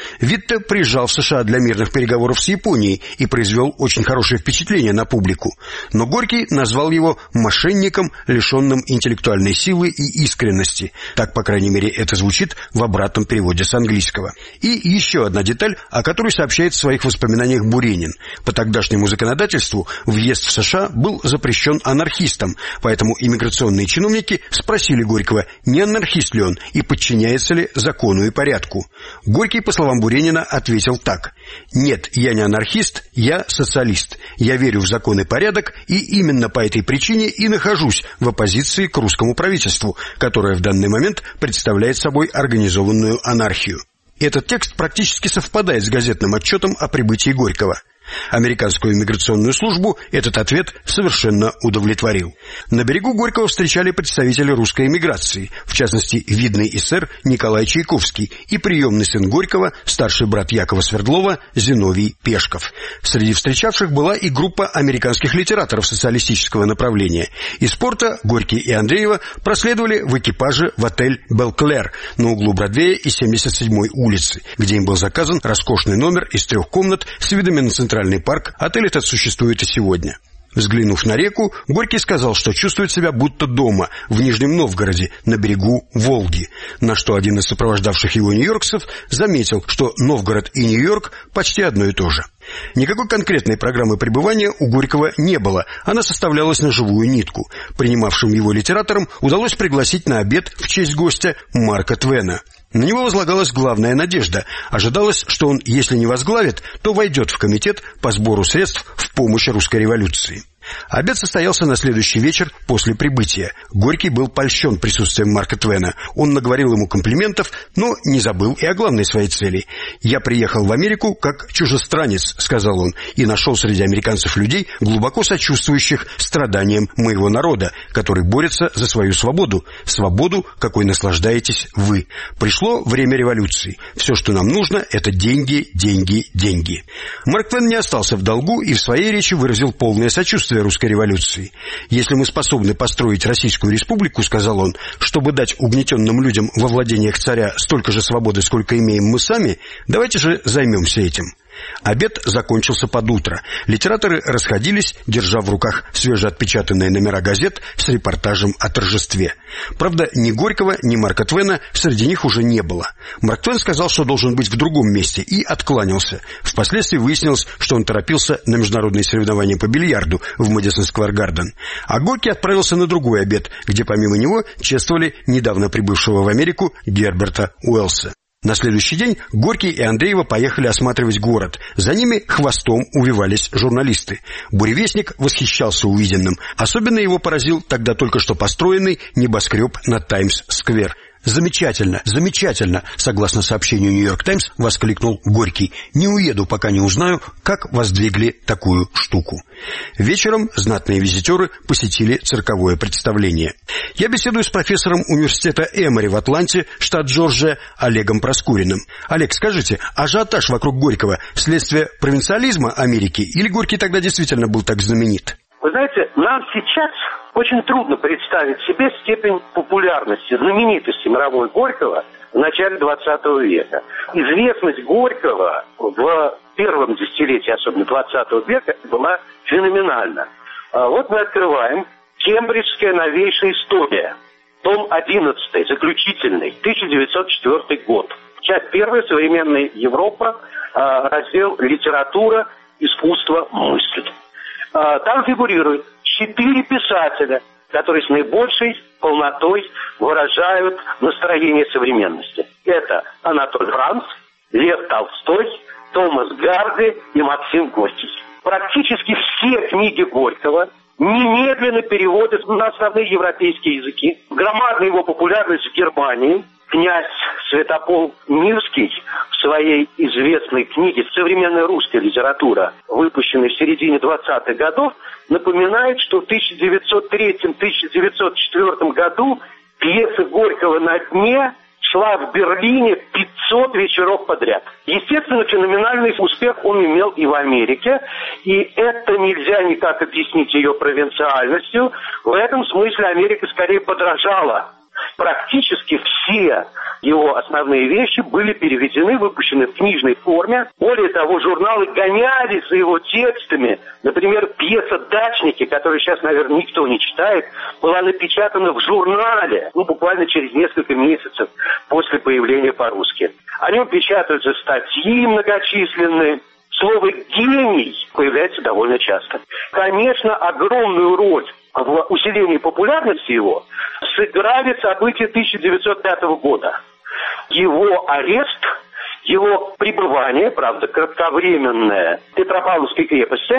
Витте приезжал в США для мирных переговоров с Японией и произвел очень хорошее впечатление на публику. Но Горький назвал его мошенником, лишенным интеллектуальной силы и искренности. Так, по крайней мере, это звучит в обратном переводе с английского. И еще одна деталь, о которой сообщает в своих воспоминаниях Буренин. По тогдашнему законодательству въезд в США был запрещен анархистам, поэтому иммиграционные чиновники спросили Горького, не анархист ли он и подчиняется ли закону и порядку. Горький, по словам Буренина, ответил так: «Нет, я не анархист, я социалист. Я верю в закон и порядок, и именно по этой причине и нахожусь в оппозиции к русскому правительству, которое в данный момент представляет собой организованную анархию». Этот текст практически совпадает с газетным отчетом о прибытии Горького. Американскую иммиграционную службу этот ответ совершенно удовлетворил. На берегу Горького встречали представители русской эмиграции, в частности, видный эсер Николай Чайковский и приемный сын Горького, старший брат Якова Свердлова, Зиновий Пешков. Среди встречавших была и группа американских литераторов социалистического направления. Из порта Горький и Андреева проследовали в экипаже в отель «Белклер» на углу Бродвея и 77-й улицы, где им был заказан роскошный номер из 3 комнат с видами на Центральный парк. Отель этот существует и сегодня. Взглянув на реку, Горький сказал, что чувствует себя будто дома, в Нижнем Новгороде, на берегу Волги. На что один из сопровождавших его нью-йоркцев заметил, что Новгород и Нью-Йорк почти одно и то же. Никакой конкретной программы пребывания у Горького не было, она составлялась на живую нитку. Принимавшим его литераторам удалось пригласить на обед в честь гостя Марка Твена. На него возлагалась главная надежда. Ожидалось, что он, если не возглавит, то войдет в комитет по сбору средств в помощь русской революции. Обед состоялся на следующий вечер после прибытия. Горький был польщен присутствием Марка Твена. Он наговорил ему комплиментов, но не забыл и о главной своей цели. «Я приехал в Америку как чужестранец», — сказал он, «и нашел среди американцев людей, глубоко сочувствующих страданиям моего народа, который борется за свою свободу, свободу, какой наслаждаетесь вы. Пришло время революции. Все, что нам нужно, это деньги, деньги, деньги». Марк Твен не остался в долгу и в своей речи выразил полное сочувствие русской революции. «Если мы способны построить Российскую Республику, — сказал он, — чтобы дать угнетенным людям во владениях царя столько же свободы, сколько имеем мы сами, давайте же займемся этим». Обед закончился под утро. Литераторы расходились, держа в руках свежеотпечатанные номера газет с репортажем о торжестве. Правда, ни Горького, ни Марка Твена среди них уже не было. Марк Твен сказал, что должен быть в другом месте, и откланялся. Впоследствии выяснилось, что он торопился на международные соревнования по бильярду в Мэдисон Сквер Гарден. А Горький отправился на другой обед, где помимо него чествовали недавно прибывшего в Америку Герберта Уэллса. На следующий день Горький и Андреева поехали осматривать город. За ними хвостом увивались журналисты. Буревестник восхищался увиденным. Особенно его поразил тогда только что построенный небоскреб на Таймс-сквер. «Замечательно, замечательно!» — согласно сообщению «Нью-Йорк Таймс», воскликнул Горький. «Не уеду, пока не узнаю, как воздвигли такую штуку». Вечером знатные визитеры посетили цирковое представление. Я беседую с профессором университета Эмори в Атланте, штат Джорджия, Олегом Проскуриным. Олег, скажите, ажиотаж вокруг Горького — следствие провинциализма Америки, или Горький тогда действительно был так знаменит? Вы знаете, нам сейчас очень трудно представить себе степень популярности, знаменитости мировой Горького в начале 20 века. Известность Горького в первом десятилетии, особенно 20 века, была феноменальна. Вот мы открываем «Кембриджская новейшая история», том 11, заключительный, 1904 год. Часть 1, современная Европа, раздел «Литература, искусство, мысль». Там фигурирует 4 писателя, которые с наибольшей полнотой выражают настроение современности. Это Анатоль Франц, Лев Толстой, Томас Гарди и Максим Горький. Практически все книги Горького немедленно переводят на основные европейские языки. Громадная его популярность в Германии. Князь Святополк Мирский в своей известной книге «Современная русская литература», выпущенной в середине 20-х годов, напоминает, что в 1903-1904 году пьеса Горького «На дне» шла в Берлине 500 вечеров подряд. Естественно, феноменальный успех он имел и в Америке, и это нельзя никак объяснить ее провинциальностью. В этом смысле Америка скорее подражала. Практически все его основные вещи были переведены, выпущены в книжной форме. Более того, журналы гонялись за его текстами. Например, пьеса «Дачники», которую сейчас, наверное, никто не читает, была напечатана в журнале, буквально через несколько месяцев после появления по-русски. О нем печатаются статьи многочисленные. Слово «гений» появляется довольно часто. Конечно, огромную роль в усилении популярности его сыграли события 1905 года. Его арест, его пребывание, правда, кратковременное, в Петропавловской крепости.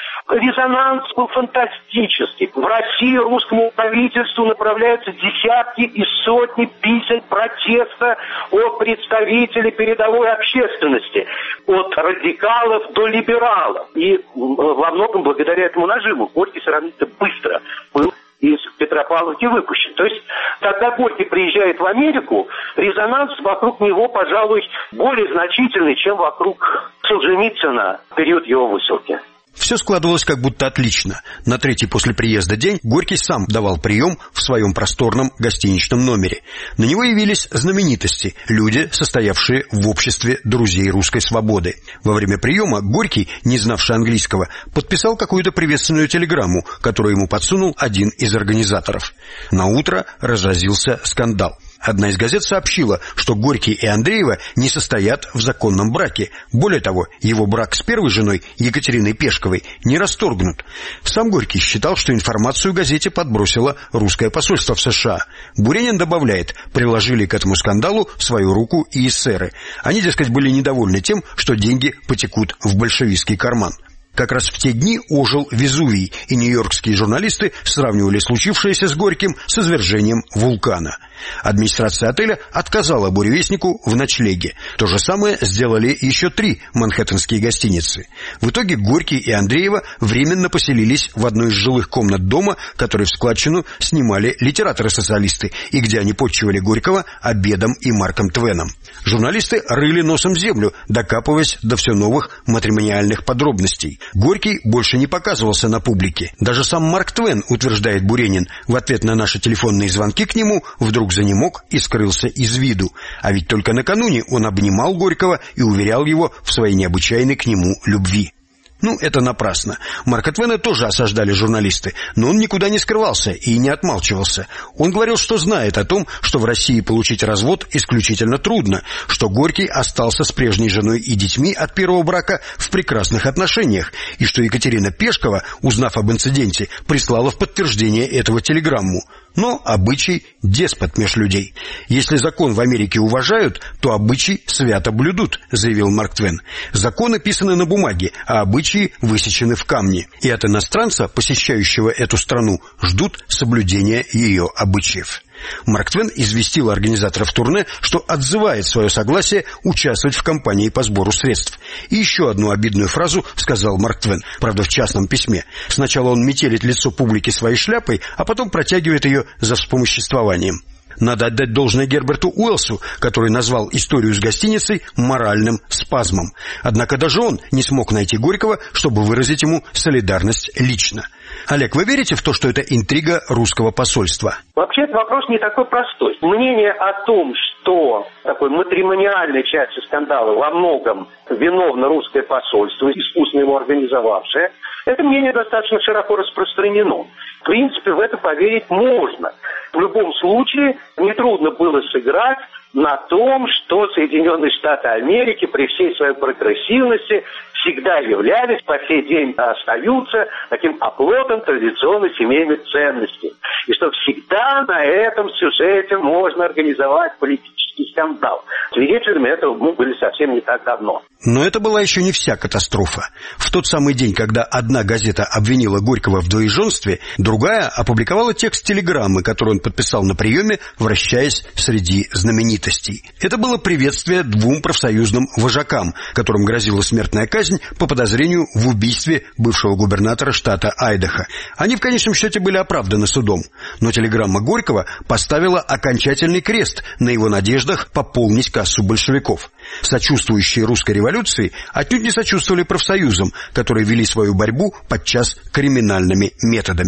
Резонанс был фантастический. В России русскому правительству направляются десятки и сотни писем протеста от представителей передовой общественности, от радикалов до либералов. И во многом благодаря этому нажиму Горький сравнительно быстро был из Петропавловки выпущен. То есть, когда Горький приезжает в Америку, резонанс вокруг него, пожалуй, более значительный, чем вокруг Солженицына в период его высылки. Все складывалось как будто отлично. На третий после приезда день Горький сам давал прием в своем просторном гостиничном номере. На него явились знаменитости, люди, состоявшие в обществе друзей русской свободы. Во время приема Горький, не знавший английского, подписал какую-то приветственную телеграмму, которую ему подсунул один из организаторов. Наутро разразился скандал. Одна из газет сообщила, что Горький и Андреева не состоят в законном браке. Более того, его брак с первой женой, Екатериной Пешковой, не расторгнут. Сам Горький считал, что информацию газете подбросило русское посольство в США. Буренин добавляет, приложили к этому скандалу свою руку и эсеры. Они, дескать, были недовольны тем, что деньги потекут в большевистский карман. Как раз в те дни ожил Везувий, и нью-йоркские журналисты сравнивали случившееся с Горьким с извержением вулкана. Администрация отеля отказала буревестнику в ночлеге. То же самое сделали еще 3 манхэттенские гостиницы. В итоге Горький и Андреева временно поселились в одной из жилых комнат дома, который в складчину снимали литераторы-социалисты, и где они подчивали Горького обедом и Марком Твеном. Журналисты рыли носом землю, докапываясь до все новых матримониальных подробностей. Горький больше не показывался на публике. Даже сам Марк Твен, утверждает Буренин, в ответ на наши телефонные звонки к нему вдруг занемог и скрылся из виду. А ведь только накануне он обнимал Горького и уверял его в своей необычайной к нему любви. Это напрасно. Марка Твена тоже осаждали журналисты, но он никуда не скрывался и не отмалчивался. Он говорил, что знает о том, что в России получить развод исключительно трудно, что Горький остался с прежней женой и детьми от первого брака в прекрасных отношениях, и что Екатерина Пешкова, узнав об инциденте, прислала в подтверждение этого телеграмму. Но обычай – деспот меж людей. Если закон в Америке уважают, то обычай свято блюдут, заявил Марк Твен. Законы писаны на бумаге, а обычаи высечены в камне. И от иностранца, посещающего эту страну, ждут соблюдения ее обычаев. Марк Твен известил организаторов турне, что отзывает свое согласие участвовать в кампании по сбору средств. И еще одну обидную фразу сказал Марк Твен, правда в частном письме. Сначала он метелит лицо публики своей шляпой, а потом протягивает ее за вспомоществованием. Надо отдать должное Герберту Уэллсу, который назвал историю с гостиницей моральным спазмом. Однако даже он не смог найти Горького, чтобы выразить ему солидарность лично. Олег, вы верите в то, что это интрига русского посольства? Вообще, этот вопрос не такой простой. Мнение о том, что такой матримониальной части скандала во многом виновно русское посольство, искусно его организовавшее, это мнение достаточно широко распространено. В принципе, в это поверить можно. В любом случае, нетрудно было сыграть на том, что Соединенные Штаты Америки при всей своей прогрессивности всегда являлись, по сей день остаются таким оплотом традиционной семейной ценности. И что всегда на этом сюжете можно организовать политический скандал. Свидетелями этого мы были совсем не так давно. Но это была еще не вся катастрофа. В тот самый день, когда одна газета обвинила Горького в двоеженстве, другая опубликовала текст телеграммы, которую он подписал на приеме, вращаясь среди знаменитостей. Это было приветствие 2 профсоюзным вожакам, которым грозила смертная казнь по подозрению в убийстве бывшего губернатора штата Айдахо. Они в конечном счете были оправданы судом. Но телеграмма Горького поставила окончательный крест на его надеждах пополнить кассу большевиков. Сочувствующие русской революции отнюдь не сочувствовали профсоюзам, которые вели свою борьбу подчас криминальными методами.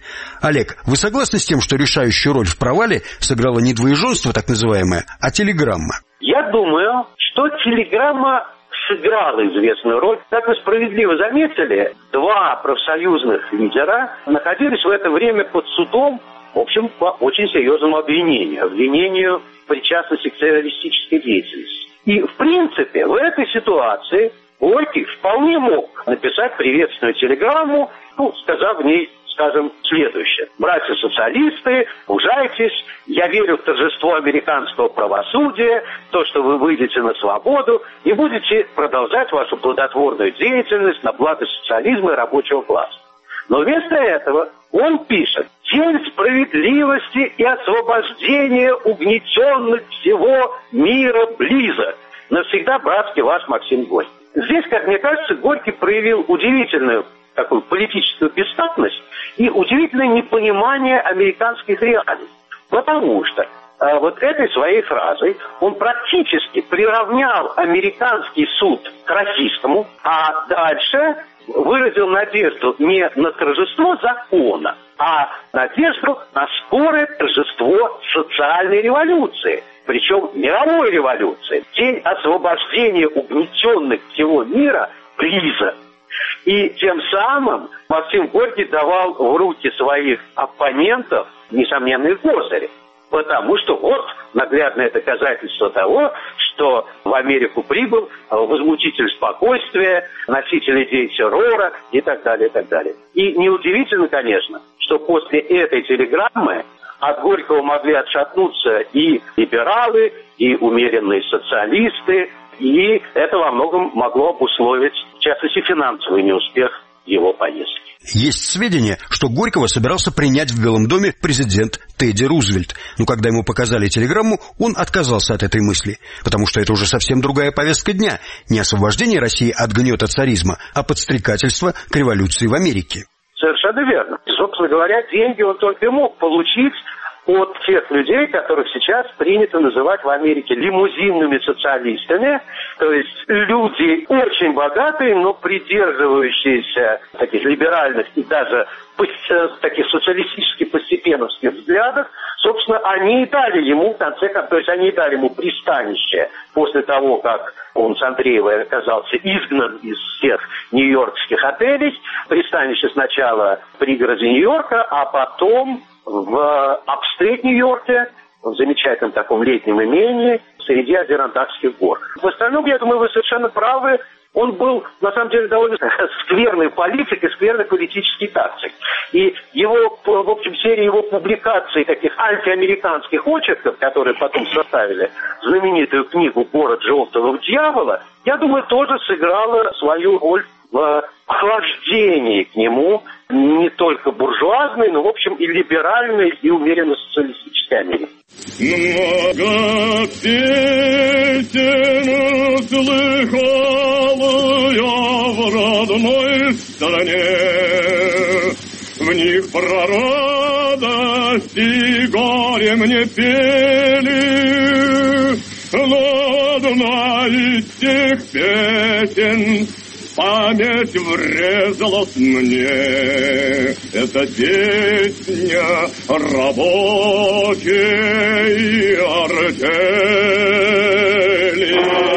Олег, вы согласны с тем, что решающую роль в провале сыграло не двоеженство, так называемое, а телеграмма? Я думаю, что телеграмма сыграла известную роль. Как вы справедливо заметили, два профсоюзных лидера находились в это время под судом, в общем, по очень серьезному обвинению в причастности к террористической деятельности. И, в принципе, в этой ситуации Горький вполне мог написать приветственную телеграмму, сказав в ней, скажем, следующее. Братья-социалисты, мужайтесь, я верю в торжество американского правосудия, то, что вы выйдете на свободу и будете продолжать вашу плодотворную деятельность на благо социализма и рабочего класса. Но вместо этого он пишет: «День справедливости и освобождения угнетенных всего мира близок. Навсегда братский ваш Максим Горький». Здесь, как мне кажется, Горький проявил удивительную такую политическую бестактность и удивительное непонимание американских реалий. Потому что вот этой своей фразой он практически приравнял американский суд к российскому, а дальше выразил надежду не на торжество закона, а надежду на скорое торжество социальной революции, причем мировой революции. День освобождения угнетенных всего мира близок. И тем самым Максим Горький давал в руки своих оппонентов несомненные козыри. Потому что вот наглядное доказательство того, что в Америку прибыл возмутитель спокойствия, носитель идей террора и так далее, и так далее. И неудивительно, конечно, что после этой телеграммы от Горького могли отшатнуться и либералы, и умеренные социалисты, и это во многом могло обусловить, в частности, финансовый неуспех его поездки. Есть сведения, что Горького собирался принять в Белом доме президент Тедди Рузвельт. Но когда ему показали телеграмму, он отказался от этой мысли, потому что это уже совсем другая повестка дня. Не освобождение России от гнета царизма, а подстрекательство к революции в Америке. Совершенно верно. Собственно говоря, деньги он только и мог получить от тех людей, которых сейчас принято называть в Америке лимузинными социалистами, то есть люди очень богатые, но придерживающиеся таких либеральных и даже таких социалистических постепенновских взглядов. Собственно, они и дали ему, в конце концов, то есть они и дали ему пристанище после того, как он с Андреевой оказался изгнан из всех нью-йоркских отелей. Пристанище сначала в пригороде Нью-Йорка, а потом в апстрейт Нью-Йорке, в замечательном таком летнем имении, среди Адирантакских гор. В остальном, я думаю, вы совершенно правы. Он был, на самом деле, довольно скверный политик и скверный политический тактик. И его, в общем, серия его публикаций, таких антиамериканских очерков, которые потом составили знаменитую книгу «Город желтого дьявола», я думаю, тоже сыграла свою роль в охлаждении к нему не только буржуазной, но, в общем, и либеральной, и умеренно-социалистической Америки. Много песен слыхал я в родной стране, в них про радость и горе мне пели, но одна из тех песен память врезалась мне. Это песня рабочей артели.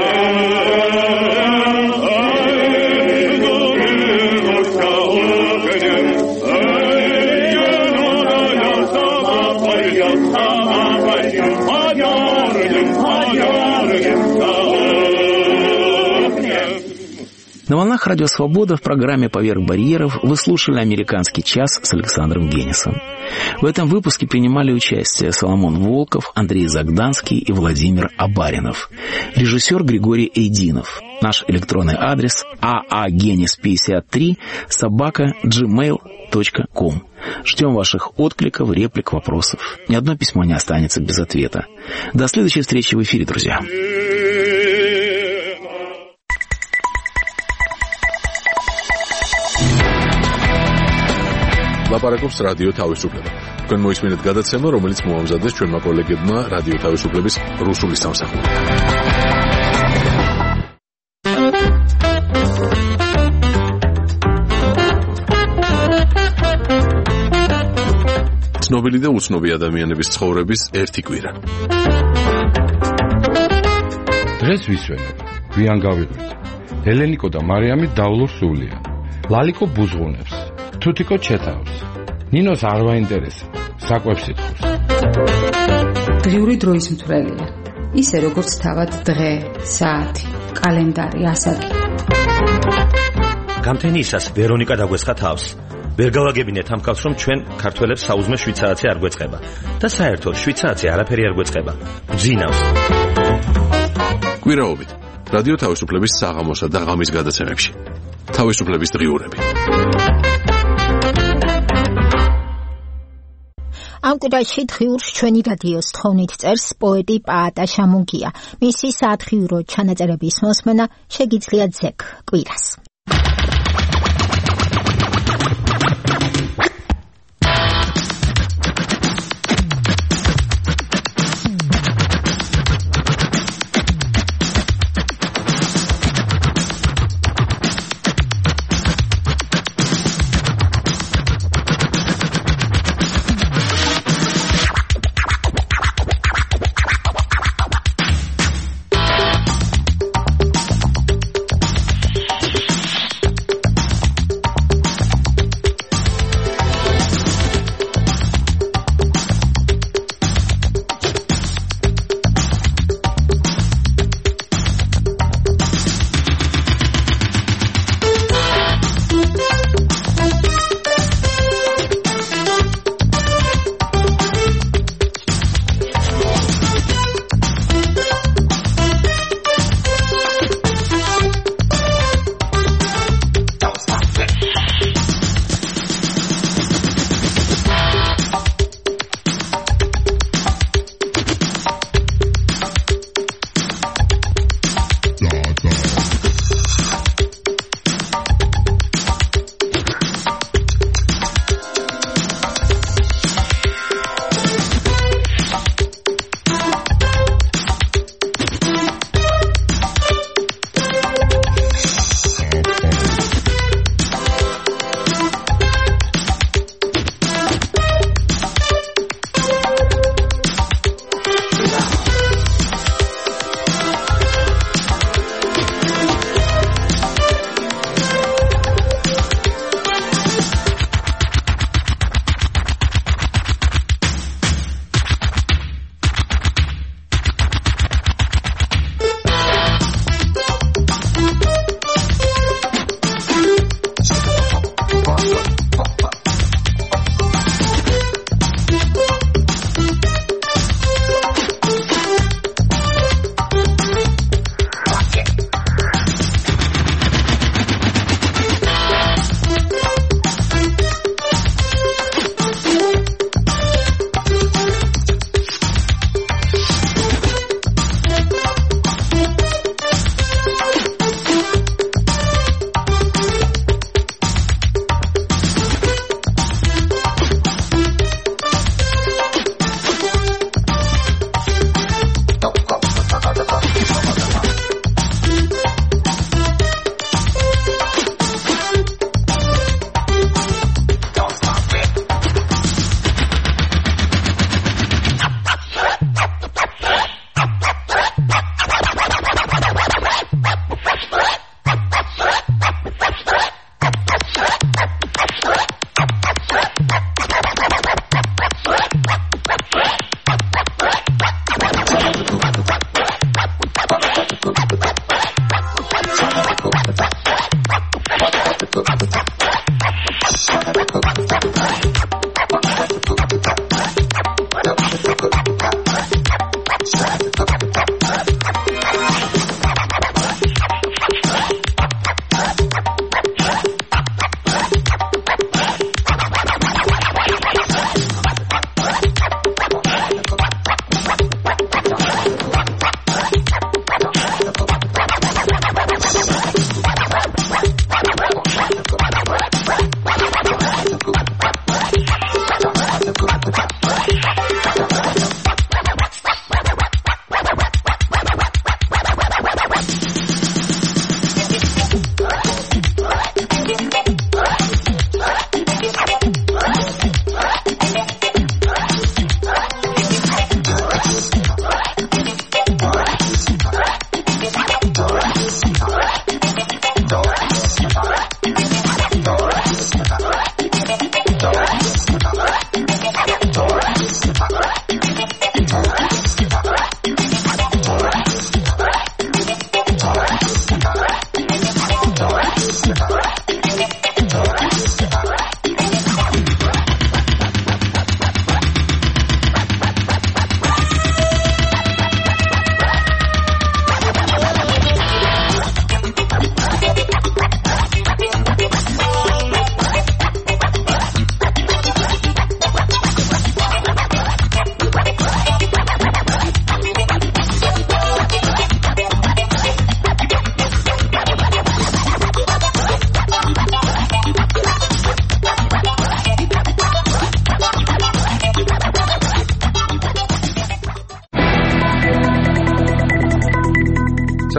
На волнах Радио Свобода в программе «Поверх барьеров» вы слушали «Американский час» с Александром Генисом. В этом выпуске принимали участие Соломон Волков, Андрей Загданский и Владимир Абаринов. Режиссер Григорий Эйдинов. Наш электронный адрес aagenis53@gmail.com. Ждем ваших откликов, реплик, вопросов. Ни одно письмо не останется без ответа. До следующей встречи в эфире, друзья. ლაპარაკობს რადიო თავისუფლება. თქვენ მოისმინეთ გადაცემა, რომელიც მოამზადეს ჩვენმა კოლეგებმა რადიო თავისუფლების რუსული სამსახურიდან. ცნობილი და უცნობი ადამიანების ცხოვრების ერთი კვირა. დღეს ვისვენებ, გვიან გავიღვით. ელენიკო და მარიამი დავლურ სულიან. ლალიკო ბუზღუნებს, თუთიკო ჩეთავს. ნინოს არ ვაინტერესა, საკვებს ითხოვს. დღიური დროის მთვრელია. ისე როგორც თავად დღე, საათი, კალენდარი, ასაკი. გამთენიისას ვერონიკა დაგვესხა თავს. ვერ გავაგებინეთ ამ ხალხს, რომ ჩვენ ქართველებს საუზმე 7 საათი არ გვეწყება. და საერთოდ 7 საათი არაფერი არ გვეწყება. გძინავს. კვირაობით რადიო თავისუფლების საღამოსა და ღამის გადაცემებში. თავისუფლების დღიურები. ამ კვირაში დღიურს ჩვენი რადიოს თხოვნით წერს პოეტი პაატა შამუნგია. მისი სათხიურო ჩანაწერების მოსმენა შეგიძლიათ ზეგ კვირას.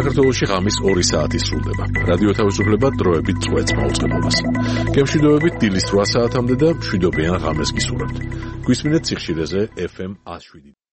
საქართველოში ღამის 2 საათი სრულდება. რადიო თავისუფლება დროებით წვეთს მაუწყებლობას. გემშვიდობებით დილის 8 საათამდე და მშვიდობიან ღამეს გისურვებთ. გვისმინეთ სიხშირეზე FM 107.